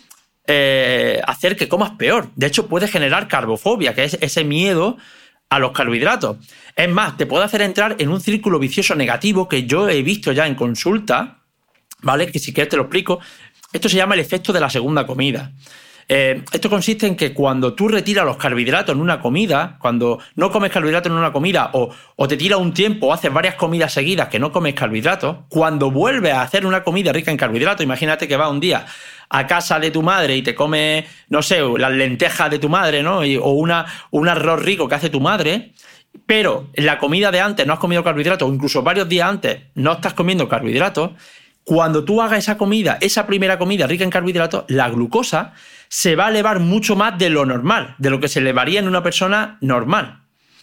eh, hacer que comas peor. De hecho, puede generar carbofobia, que es ese miedo a los carbohidratos. Es más, te puede hacer entrar en un círculo vicioso negativo que yo he visto ya en consulta, ¿vale? Que si quieres te lo explico. Esto se llama el efecto de la segunda comida. Eh, esto consiste en que cuando tú retiras los carbohidratos en una comida, cuando no comes carbohidratos en una comida o, o te tiras un tiempo o haces varias comidas seguidas que no comes carbohidratos, cuando vuelves a hacer una comida rica en carbohidratos, imagínate que vas un día a casa de tu madre y te comes, no sé, las lentejas de tu madre, ¿no? Y, o una, un arroz rico que hace tu madre, pero en la comida de antes no has comido carbohidratos, o incluso varios días antes no estás comiendo carbohidratos, cuando tú hagas esa comida, esa primera comida rica en carbohidratos, la glucosa se va a elevar mucho más de lo normal, de lo que se elevaría en una persona normal.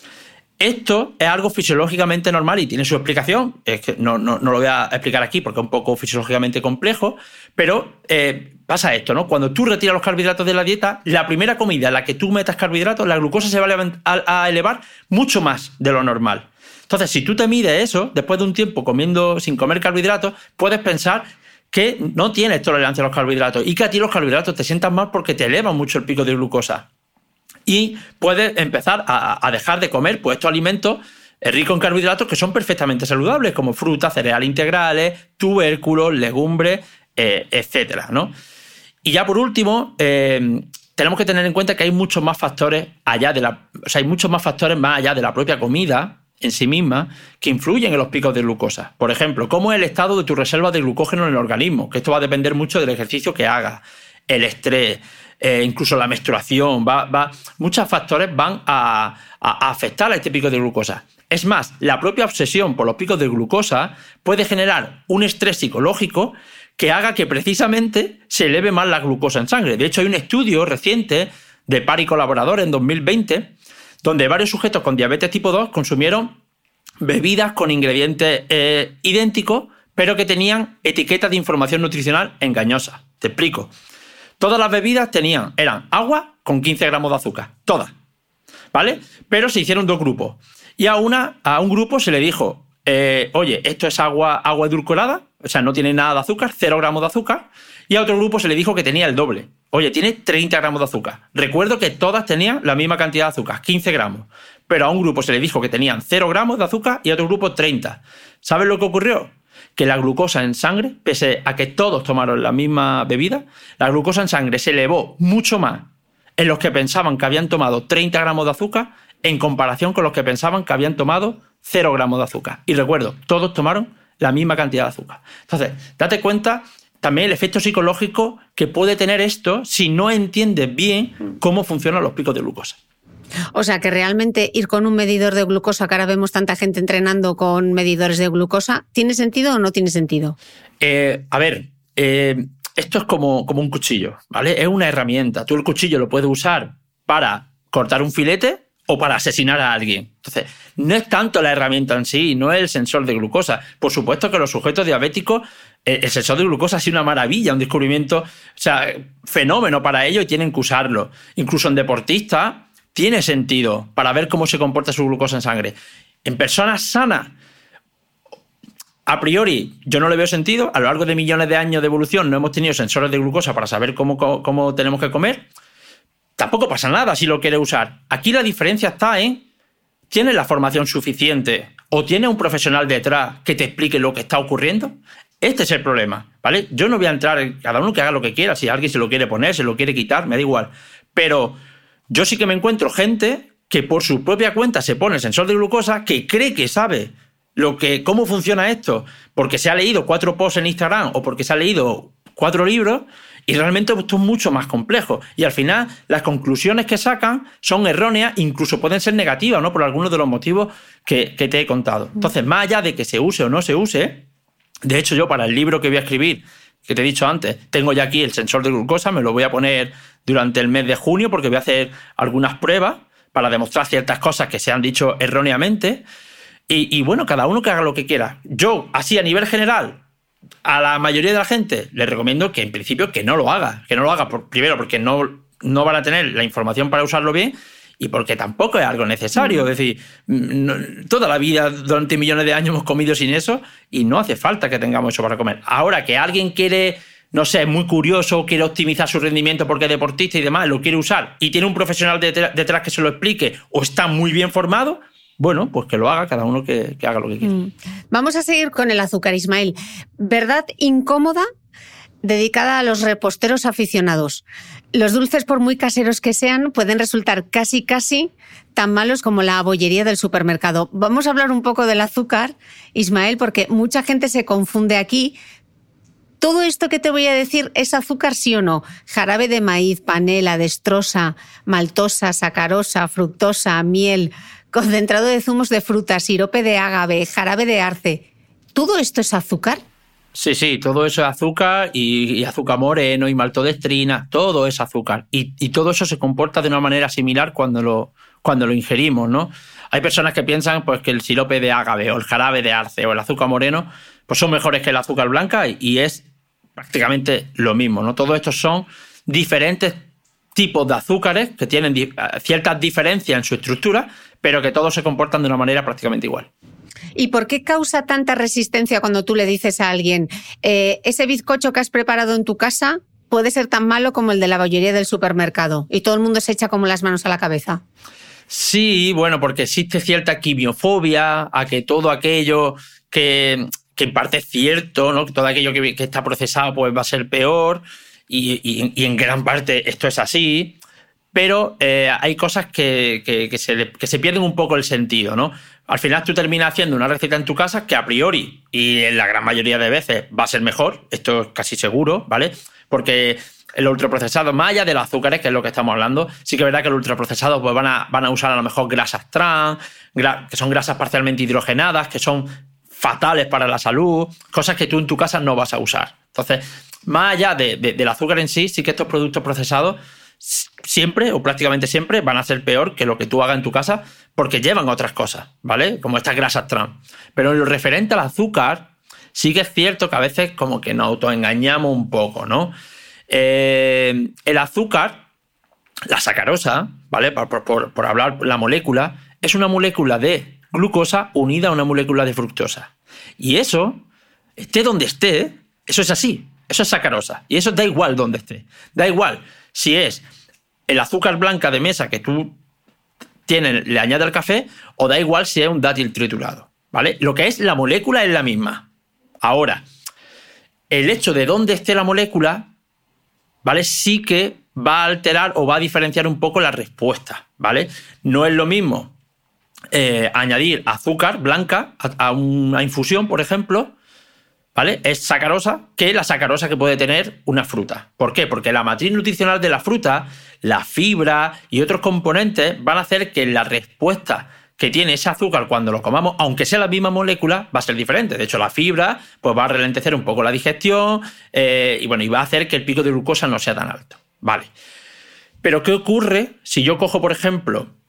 Esto es algo fisiológicamente normal y tiene su explicación. Es que no, no, no lo voy a explicar aquí porque es un poco fisiológicamente complejo, pero eh, pasa esto, ¿no? Cuando tú retiras los carbohidratos de la dieta, la primera comida en la que tú metas carbohidratos, la glucosa se va a, a elevar mucho más de lo normal. Entonces, si tú te mides eso, después de un tiempo comiendo sin comer carbohidratos, puedes pensar que no tienes tolerancia a los carbohidratos y que a ti los carbohidratos te sientan mal porque te elevan mucho el pico de glucosa. Y puedes empezar a, a dejar de comer pues, estos alimentos ricos en carbohidratos que son perfectamente saludables, como frutas, cereales integrales, tubérculos, legumbres, eh, etcétera, ¿no? Y ya por último, eh, tenemos que tener en cuenta que hay muchos más factores allá de la, o sea, hay muchos más factores más allá de la propia comida en sí misma que influyen en los picos de glucosa. Por ejemplo, cómo es el estado de tu reserva de glucógeno en el organismo, que esto va a depender mucho del ejercicio que hagas, el estrés, eh, incluso la menstruación, va, va, muchos factores van a, a, a afectar a este pico de glucosa. Es más, la propia obsesión por los picos de glucosa puede generar un estrés psicológico que haga que precisamente se eleve más la glucosa en sangre. De hecho, hay un estudio reciente de par y colaboradores en dos mil veinte donde varios sujetos con diabetes tipo dos consumieron bebidas con ingredientes eh, idénticos, pero que tenían etiquetas de información nutricional engañosas. Te explico. Todas las bebidas tenían, eran agua con quince gramos de azúcar, todas, ¿vale? Pero se hicieron dos grupos. Y a, una, a un grupo se le dijo, eh, oye, esto es agua, agua edulcorada, o sea, no tiene nada de azúcar, cero gramos de azúcar. Y a otro grupo se le dijo que tenía el doble. Oye, tiene treinta gramos de azúcar. Recuerdo que todas tenían la misma cantidad de azúcar, quince gramos. Pero a un grupo se le dijo que tenían cero gramos de azúcar y a otro grupo treinta. ¿Sabes lo que ocurrió? Que la glucosa en sangre, pese a que todos tomaron la misma bebida, la glucosa en sangre se elevó mucho más en los que pensaban que habían tomado treinta gramos de azúcar en comparación con los que pensaban que habían tomado cero gramos de azúcar. Y recuerdo, todos tomaron la misma cantidad de azúcar. Entonces, date cuenta también el efecto psicológico que puede tener esto si no entiendes bien cómo funcionan los picos de glucosa. O sea, que realmente ir con un medidor de glucosa, que ahora vemos tanta gente entrenando con medidores de glucosa, ¿tiene sentido o no tiene sentido? Eh, a ver, eh, esto es como, como un cuchillo, ¿vale? Es una herramienta. Tú el cuchillo lo puedes usar para cortar un filete o para asesinar a alguien. Entonces, no es tanto la herramienta en sí, no es el sensor de glucosa. Por supuesto que los sujetos diabéticos, el sensor de glucosa ha sido una maravilla, un descubrimiento, o sea, fenómeno para ellos y tienen que usarlo. Incluso en deportistas tiene sentido para ver cómo se comporta su glucosa en sangre. En personas sanas, a priori, yo no le veo sentido. A lo largo de millones de años de evolución no hemos tenido sensores de glucosa para saber cómo, cómo, cómo tenemos que comer. Tampoco pasa nada si lo quieres usar. Aquí la diferencia está en, ¿tienes la formación suficiente o tienes un profesional detrás que te explique lo que está ocurriendo? Este es el problema, ¿vale? Yo no voy a entrar en cada uno que haga lo que quiera. Si alguien se lo quiere poner, se lo quiere quitar, me da igual. Pero yo sí que me encuentro gente que por su propia cuenta se pone el sensor de glucosa, que cree que sabe lo que, cómo funciona esto, porque se ha leído cuatro posts en Instagram o porque se ha leído cuatro libros, y realmente esto es mucho más complejo. Y al final las conclusiones que sacan son erróneas, incluso pueden ser negativas, ¿no? Por algunos de los motivos que, que te he contado. Entonces, más allá de que se use o no se use, de hecho yo para el libro que voy a escribir, que te he dicho antes, tengo ya aquí el sensor de glucosa, me lo voy a poner durante el mes de junio porque voy a hacer algunas pruebas para demostrar ciertas cosas que se han dicho erróneamente. Y, y bueno, cada uno que haga lo que quiera. Yo, así a nivel general, a la mayoría de la gente le recomiendo que en principio que no lo haga. Que no lo haga, por, primero porque no, no van a tener la información para usarlo bien y porque tampoco es algo necesario. Es decir, no, toda la vida, durante millones de años hemos comido sin eso y no hace falta que tengamos eso para comer. Ahora que alguien quiere, no sé, es muy curioso, quiere optimizar su rendimiento porque es deportista y demás, lo quiere usar y tiene un profesional detrás que se lo explique o está muy bien formado, bueno, pues que lo haga, cada uno que, que haga lo que quiera. Mm. Vamos a seguir con el azúcar, Ismael. ¿Verdad incómoda dedicada a los reposteros aficionados? Los dulces, por muy caseros que sean, pueden resultar casi casi tan malos como la bollería del supermercado. Vamos a hablar un poco del azúcar, Ismael, porque mucha gente se confunde aquí. ¿Todo esto que te voy a decir es azúcar, sí o no? Jarabe de maíz, panela, dextrosa, maltosa, sacarosa, fructosa, miel, concentrado de zumos de frutas, sirope de ágave, jarabe de arce. ¿Todo esto es azúcar? Sí, sí, todo eso es azúcar y, y azúcar moreno y maltodextrina, todo es azúcar. Y, y todo eso se comporta de una manera similar cuando lo, cuando lo ingerimos, ¿no? Hay personas que piensan pues, que el sirope de ágave o el jarabe de arce o el azúcar moreno pues son mejores que el azúcar blanca y, y es prácticamente lo mismo, ¿no? Todos estos son diferentes tipos de azúcares que tienen di- ciertas diferencias en su estructura, pero que todos se comportan de una manera prácticamente igual. ¿Y por qué causa tanta resistencia cuando tú le dices a alguien eh, ese bizcocho que has preparado en tu casa puede ser tan malo como el de la bollería del supermercado? Y todo el mundo se echa como las manos a la cabeza. Sí, bueno, porque existe cierta quimiofobia a que todo aquello que, que en parte es cierto, ¿no? Que todo aquello que, que está procesado pues va a ser peor y, y, y en gran parte esto es así. Pero eh, hay cosas que, que, que, se, que se pierden un poco el sentido, ¿no? Al final tú terminas haciendo una receta en tu casa que a priori, y en la gran mayoría de veces, va a ser mejor, esto es casi seguro, ¿vale? Porque el ultraprocesado, más allá de los azúcares, que es lo que estamos hablando, sí que es verdad que los ultraprocesados pues van, a, van a usar a lo mejor grasas trans, gra- que son grasas parcialmente hidrogenadas, que son fatales para la salud, cosas que tú en tu casa no vas a usar. Entonces, más allá de, de, del azúcar en sí, sí que estos productos procesados siempre o prácticamente siempre van a ser peor que lo que tú hagas en tu casa porque llevan otras cosas, ¿vale? Como estas grasas trans. Pero en lo referente al azúcar, sí que es cierto que a veces como que nos autoengañamos un poco, ¿no? Eh, el azúcar, la sacarosa, ¿vale? Por, por, por hablar la molécula, es una molécula de glucosa unida a una molécula de fructosa. Y eso, esté donde esté, eso es así. Eso es sacarosa. Y eso da igual donde esté. Da igual si es el azúcar blanca de mesa que tú tienes, le añades al café, o da igual si es un dátil triturado, ¿vale? Lo que es la molécula es la misma. Ahora, el hecho de dónde esté la molécula, ¿vale? Sí que va a alterar o va a diferenciar un poco la respuesta, ¿vale? No es lo mismo eh, añadir azúcar blanca a, a una infusión, por ejemplo, ¿vale? Es sacarosa que la sacarosa que puede tener una fruta. ¿Por qué? Porque la matriz nutricional de la fruta, la fibra y otros componentes van a hacer que la respuesta que tiene ese azúcar cuando lo comamos, aunque sea la misma molécula, va a ser diferente. De hecho, la fibra pues, va a ralentecer un poco la digestión eh, y, bueno, y va a hacer que el pico de glucosa no sea tan alto. Vale. Pero ¿qué ocurre si yo cojo, por ejemplo,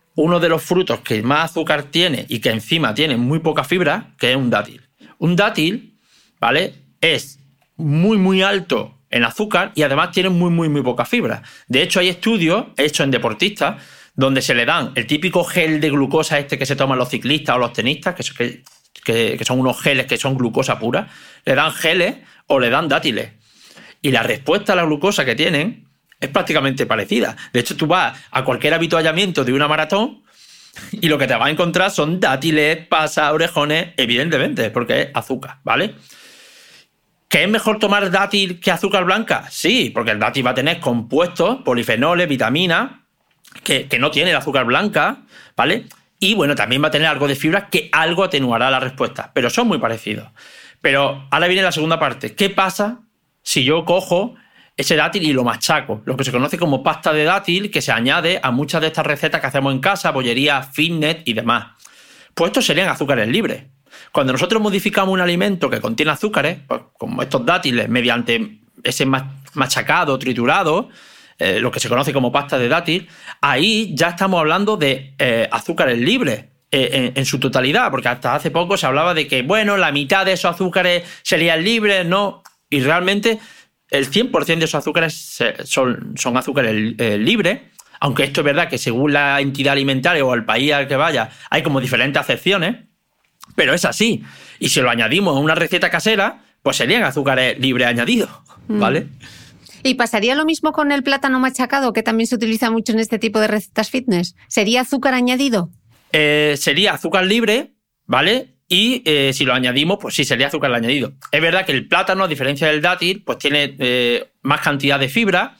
uno de los frutos que más azúcar tiene y que encima tiene muy poca fibra, que es un dátil. Un dátil, ¿vale?, es muy, muy alto en azúcar y además tiene muy, muy, muy poca fibra. De hecho, hay estudios hechos en deportistas donde se le dan el típico gel de glucosa este que se toman los ciclistas o los tenistas, que, que, que son unos geles que son glucosa pura, le dan geles o le dan dátiles. Y la respuesta a la glucosa que tienen es prácticamente parecida. De hecho, tú vas a cualquier avituallamiento de una maratón y lo que te vas a encontrar son dátiles, pasas, orejones, evidentemente, porque es azúcar, ¿vale? ¿Que es mejor tomar dátil que azúcar blanca? Sí, porque el dátil va a tener compuestos, polifenoles, vitaminas, que, que no tiene el azúcar blanca, ¿vale? Y bueno, también va a tener algo de fibra que algo atenuará la respuesta, pero son muy parecidos. Pero ahora viene la segunda parte. ¿Qué pasa si yo cojo ese dátil y lo machaco? Lo que se conoce como pasta de dátil, que se añade a muchas de estas recetas que hacemos en casa, bollería, fitness y demás. Pues estos serían azúcares libres. Cuando nosotros modificamos un alimento que contiene azúcares, pues como estos dátiles, mediante ese machacado, triturado, eh, lo que se conoce como pasta de dátil, ahí ya estamos hablando de eh, azúcares libres eh, en, en su totalidad, porque hasta hace poco se hablaba de que, bueno, la mitad de esos azúcares serían libres, ¿no? Y realmente el cien por ciento de esos azúcares son, son azúcares eh, libres, aunque esto es verdad que según la entidad alimentaria o el país al que vaya, hay como diferentes acepciones. Pero es así. Y si lo añadimos a una receta casera, pues serían azúcares libres añadidos, ¿vale? ¿Y pasaría lo mismo con el plátano machacado, que también se utiliza mucho en este tipo de recetas fitness? ¿Sería azúcar añadido? Eh, sería azúcar libre, ¿vale? Y eh, si lo añadimos, pues sí, sería azúcar añadido. Es verdad que el plátano, a diferencia del dátil, pues tiene eh, más cantidad de fibra.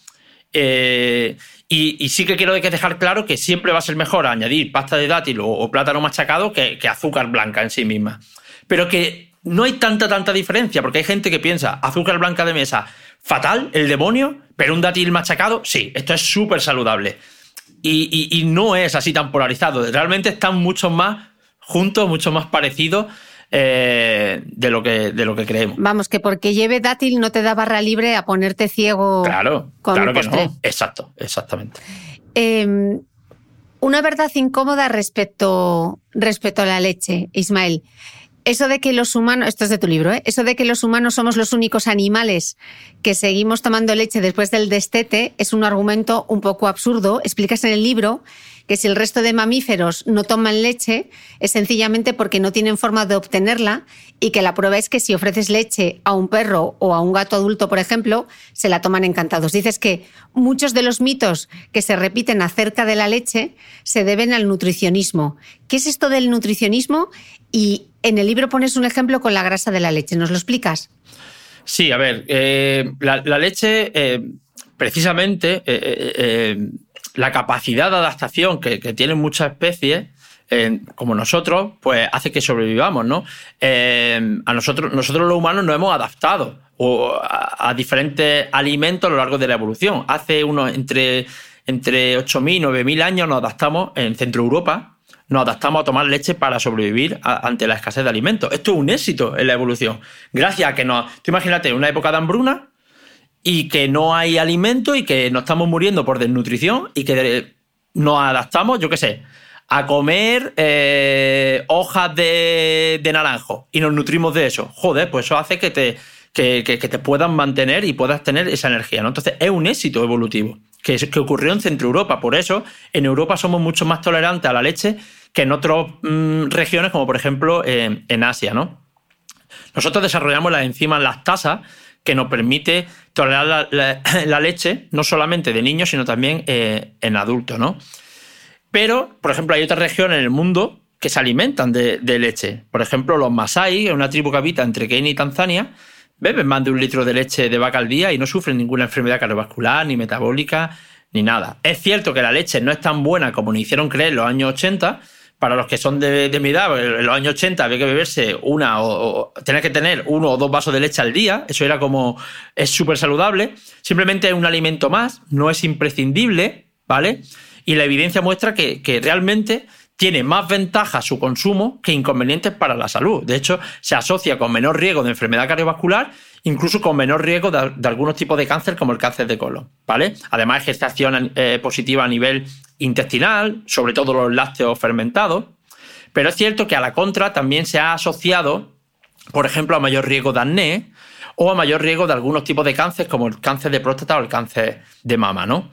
Eh, y, y sí que quiero dejar claro que siempre va a ser mejor añadir pasta de dátil o, o plátano machacado que, que azúcar blanca en sí misma. Pero que no hay tanta, tanta diferencia, porque hay gente que piensa azúcar blanca de mesa, fatal, el demonio, pero un dátil machacado, sí, esto es súper saludable. Y, y, y no es así tan polarizado. Realmente están mucho más juntos, mucho más parecidos eh, de, lo que, de lo que creemos. Vamos, que porque lleve dátil no te da barra libre a ponerte ciego. Claro, con claro un que postre. no. Exacto, exactamente. Eh, una verdad incómoda respecto, respecto a la leche, Ismael. Eso de que los humanos, esto es de tu libro, ¿eh? Eso de que los humanos somos los únicos animales que seguimos tomando leche después del destete es un argumento un poco absurdo. Explicas en el libro que si el resto de mamíferos no toman leche es sencillamente porque no tienen forma de obtenerla y que la prueba es que si ofreces leche a un perro o a un gato adulto, por ejemplo, se la toman encantados. Dices que muchos de los mitos que se repiten acerca de la leche se deben al nutricionismo. ¿Qué es esto del nutricionismo? Y en el libro pones un ejemplo con la grasa de la leche. ¿Nos lo explicas? Sí, a ver, eh, la, la leche, eh, precisamente, eh, eh, eh, la capacidad de adaptación que, que tienen muchas especies, eh, como nosotros, pues hace que sobrevivamos, ¿no? Eh, a nosotros, nosotros los humanos nos hemos adaptado a, a diferentes alimentos a lo largo de la evolución. Hace unos entre, entre ocho mil y nueve mil años nos adaptamos en Centro Europa. Nos adaptamos a tomar leche para sobrevivir a, ante la escasez de alimentos. Esto es un éxito en la evolución. Gracias a que nos... Tú imagínate una época de hambruna y que no hay alimento y que nos estamos muriendo por desnutrición y que nos adaptamos, yo qué sé, a comer eh, hojas de, de naranjo y nos nutrimos de eso. Joder, pues eso hace que te, que, que, que te puedan mantener y puedas tener esa energía, ¿no? Entonces es un éxito evolutivo que, que ocurrió en Centro Europa. Por eso en Europa somos mucho más tolerantes a la leche que en otras mmm, regiones, como por ejemplo eh, en Asia, ¿no? Nosotros desarrollamos las enzimas lactasa que nos permite tolerar la, la, la leche, no solamente de niños, sino también eh, en adultos, ¿no? Pero, por ejemplo, hay otras regiones en el mundo que se alimentan de, de leche. Por ejemplo, los Masái, una tribu que habita entre Kenia y Tanzania, beben más de un litro de leche de vaca al día y no sufren ninguna enfermedad cardiovascular, ni metabólica, ni nada. Es cierto que la leche no es tan buena como nos hicieron creer en los años ochenta. Para los que son de, de mi edad, en los años ochenta había que beberse una o, o tener que tener uno o dos vasos de leche al día. Eso era como, es súper saludable. Simplemente es un alimento más, no es imprescindible, ¿vale? Y la evidencia muestra que, que realmente tiene más ventajas su consumo que inconvenientes para la salud. De hecho, se asocia con menor riesgo de enfermedad cardiovascular, incluso con menor riesgo de, de algunos tipos de cáncer, como el cáncer de colon, ¿vale? Además, ejerce acción eh, positiva a nivel intestinal, sobre todo los lácteos fermentados, pero es cierto que a la contra también se ha asociado, por ejemplo, a mayor riesgo de acné o a mayor riesgo de algunos tipos de cáncer, como el cáncer de próstata o el cáncer de mama, ¿no?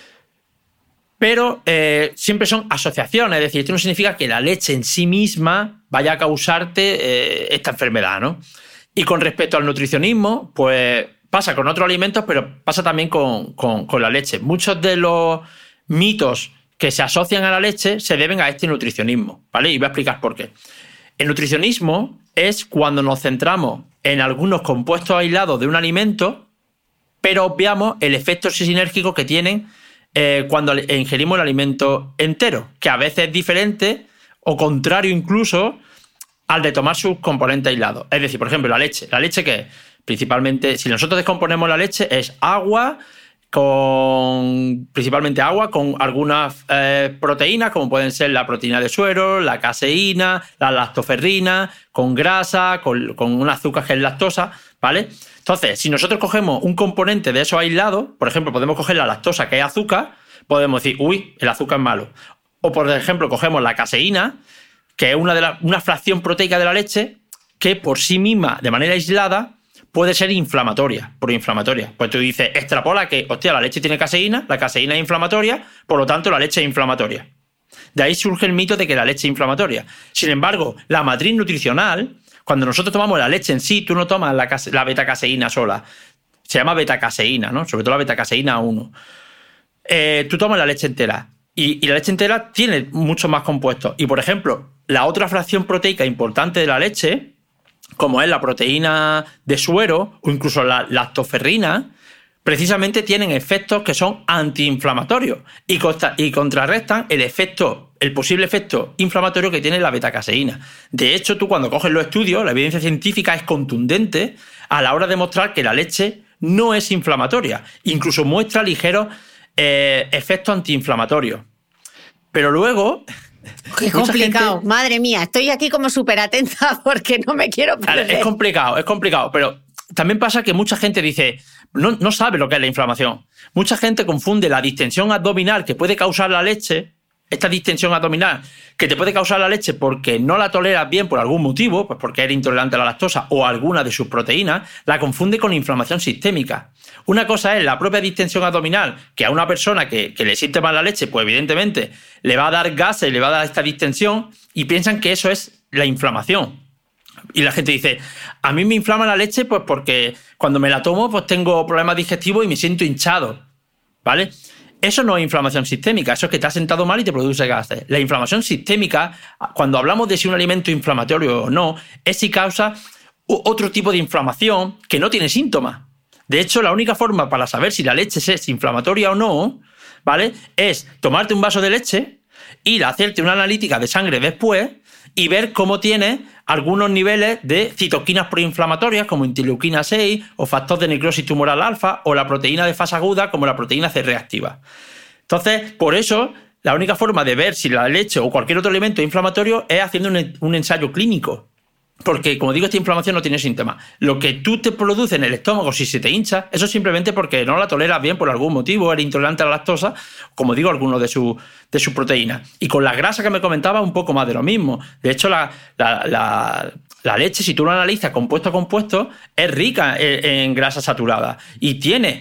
Pero eh, siempre son asociaciones, es decir, esto no significa que la leche en sí misma vaya a causarte eh, esta enfermedad, ¿no? Y con respecto al nutricionismo, pues pasa con otros alimentos, pero pasa también con, con, con la leche. Muchos de los mitos que se asocian a la leche se deben a este nutricionismo, ¿vale? Y voy a explicar por qué. El nutricionismo es cuando nos centramos en algunos compuestos aislados de un alimento, pero obviamos el efecto sinérgico que tienen eh, cuando ingerimos el alimento entero, que a veces es diferente o contrario incluso al de tomar sus componentes aislados. Es decir, por ejemplo, la leche. ¿La leche qué es? Principalmente, si nosotros descomponemos la leche, es agua, con principalmente agua, con algunas eh, proteínas, como pueden ser la proteína de suero, la caseína, la lactoferrina, con grasa, con, con un azúcar que es lactosa, ¿vale? Entonces, si nosotros cogemos un componente de esos aislados, por ejemplo, podemos coger la lactosa, que es azúcar, podemos decir, uy, el azúcar es malo. O, por ejemplo, cogemos la caseína, que es una, de la, una fracción proteica de la leche, que por sí misma, de manera aislada, puede ser inflamatoria, proinflamatoria. Pues tú dices, extrapola que, hostia, la leche tiene caseína, la caseína es inflamatoria, por lo tanto la leche es inflamatoria. De ahí surge el mito de que la leche es inflamatoria. Sin embargo, la matriz nutricional, cuando nosotros tomamos la leche en sí, tú no tomas la, la betacaseína sola, se llama betacaseína, ¿no? Sobre todo la betacaseína uno. Eh, tú tomas la leche entera y, y la leche entera tiene muchos más compuestos. Y, por ejemplo, la otra fracción proteica importante de la leche, como es la proteína de suero o incluso la lactoferrina, precisamente tienen efectos que son antiinflamatorios y, contra, y contrarrestan el efecto, el posible efecto inflamatorio que tiene la betacaseína. De hecho, tú cuando coges los estudios, la evidencia científica es contundente a la hora de mostrar que la leche no es inflamatoria, incluso muestra ligeros eh, efectos antiinflamatorios. Pero luego... Qué complicado, gente... madre mía, estoy aquí como súper atenta porque no me quiero perder. Es complicado, es complicado, pero también pasa que mucha gente dice, no, no sabe lo que es la inflamación. Mucha gente confunde la distensión abdominal que puede causar la leche, esta distensión abdominal que te puede causar la leche porque no la toleras bien por algún motivo, pues porque eres intolerante a la lactosa o a alguna de sus proteínas, la confunde con inflamación sistémica. Una cosa es la propia distensión abdominal, que a una persona que, que le siente mal la leche, pues evidentemente le va a dar gases, le va a dar esta distensión y piensan que eso es la inflamación. Y la gente dice, a mí me inflama la leche pues porque cuando me la tomo pues tengo problemas digestivos y me siento hinchado, ¿vale? Eso no es inflamación sistémica, eso es que te has sentado mal y te produce gases. La inflamación sistémica, cuando hablamos de si un alimento es inflamatorio o no, es si causa otro tipo de inflamación que no tiene síntomas. De hecho, la única forma para saber si la leche es inflamatoria o no, ¿vale?, es tomarte un vaso de leche, ir a hacerte una analítica de sangre después y ver cómo tiene algunos niveles de citoquinas proinflamatorias como interleuquina seis o factor de necrosis tumoral alfa o la proteína de fase aguda como la proteína C reactiva. Entonces, por eso, la única forma de ver si la leche o cualquier otro alimento es inflamatorio es haciendo un, un ensayo clínico. Porque, como digo, esta inflamación no tiene síntomas. Lo que tú te produce en el estómago si se te hincha, eso es simplemente porque no la toleras bien por algún motivo, eres intolerante a la lactosa, como digo, alguno de sus de su proteínas. Y con la grasa que me comentaba, un poco más de lo mismo. De hecho, la, la, la, la leche, si tú lo analizas compuesto a compuesto, es rica en, en grasa saturada y tiene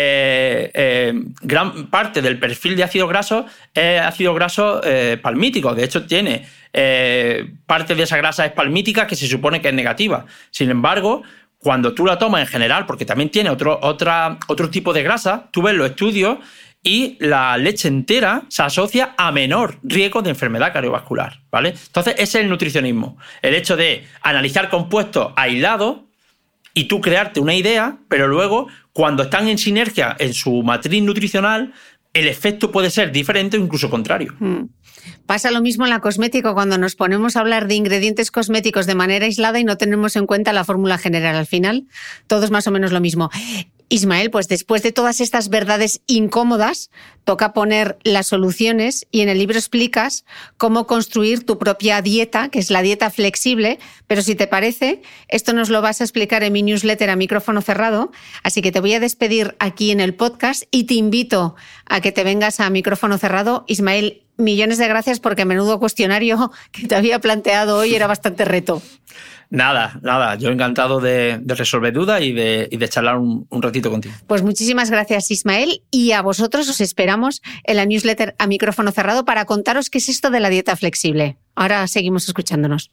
eh, eh, gran parte del perfil de ácido graso es ácido graso eh, palmítico. De hecho, tiene eh, parte de esa grasa es palmítica que se supone que es negativa. Sin embargo, cuando tú la tomas en general, porque también tiene otro, otra, otro tipo de grasa, tú ves los estudios y la leche entera se asocia a menor riesgo de enfermedad cardiovascular, ¿vale? Entonces, ese es el nutricionismo. El hecho de analizar compuestos aislados y tú crearte una idea, pero luego, cuando están en sinergia en su matriz nutricional, el efecto puede ser diferente o incluso contrario. Mm. Pasa lo mismo en la cosmética cuando nos ponemos a hablar de ingredientes cosméticos de manera aislada y no tenemos en cuenta la fórmula general. Al final, todo es más o menos lo mismo. Ismael, pues después de todas estas verdades incómodas, toca poner las soluciones y en el libro explicas cómo construir tu propia dieta, que es la dieta flexible, pero si te parece, esto nos lo vas a explicar en mi newsletter a micrófono cerrado, así que te voy a despedir aquí en el podcast y te invito a que te vengas a micrófono cerrado. Ismael, millones de gracias porque menudo cuestionario que te había planteado hoy era bastante reto. Nada, nada. Yo encantado de, de resolver dudas y de, y de charlar un, un ratito contigo. Pues muchísimas gracias, Ismael. Y a vosotros os esperamos en la newsletter a micrófono cerrado para contaros qué es esto de la dieta flexible. Ahora seguimos escuchándonos.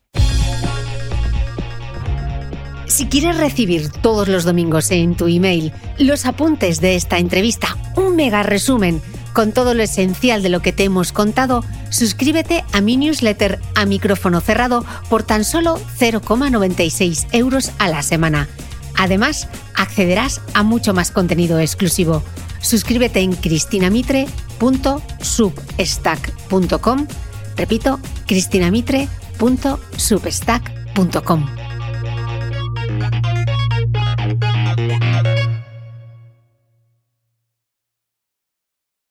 Si quieres recibir todos los domingos en tu email los apuntes de esta entrevista, un mega resumen con todo lo esencial de lo que te hemos contado, suscríbete a mi newsletter a micrófono cerrado por tan solo cero coma noventa y seis euros a la semana. Además, accederás a mucho más contenido exclusivo. Suscríbete en cristinamitre punto substack punto com. Repito, cristinamitre punto substack punto com.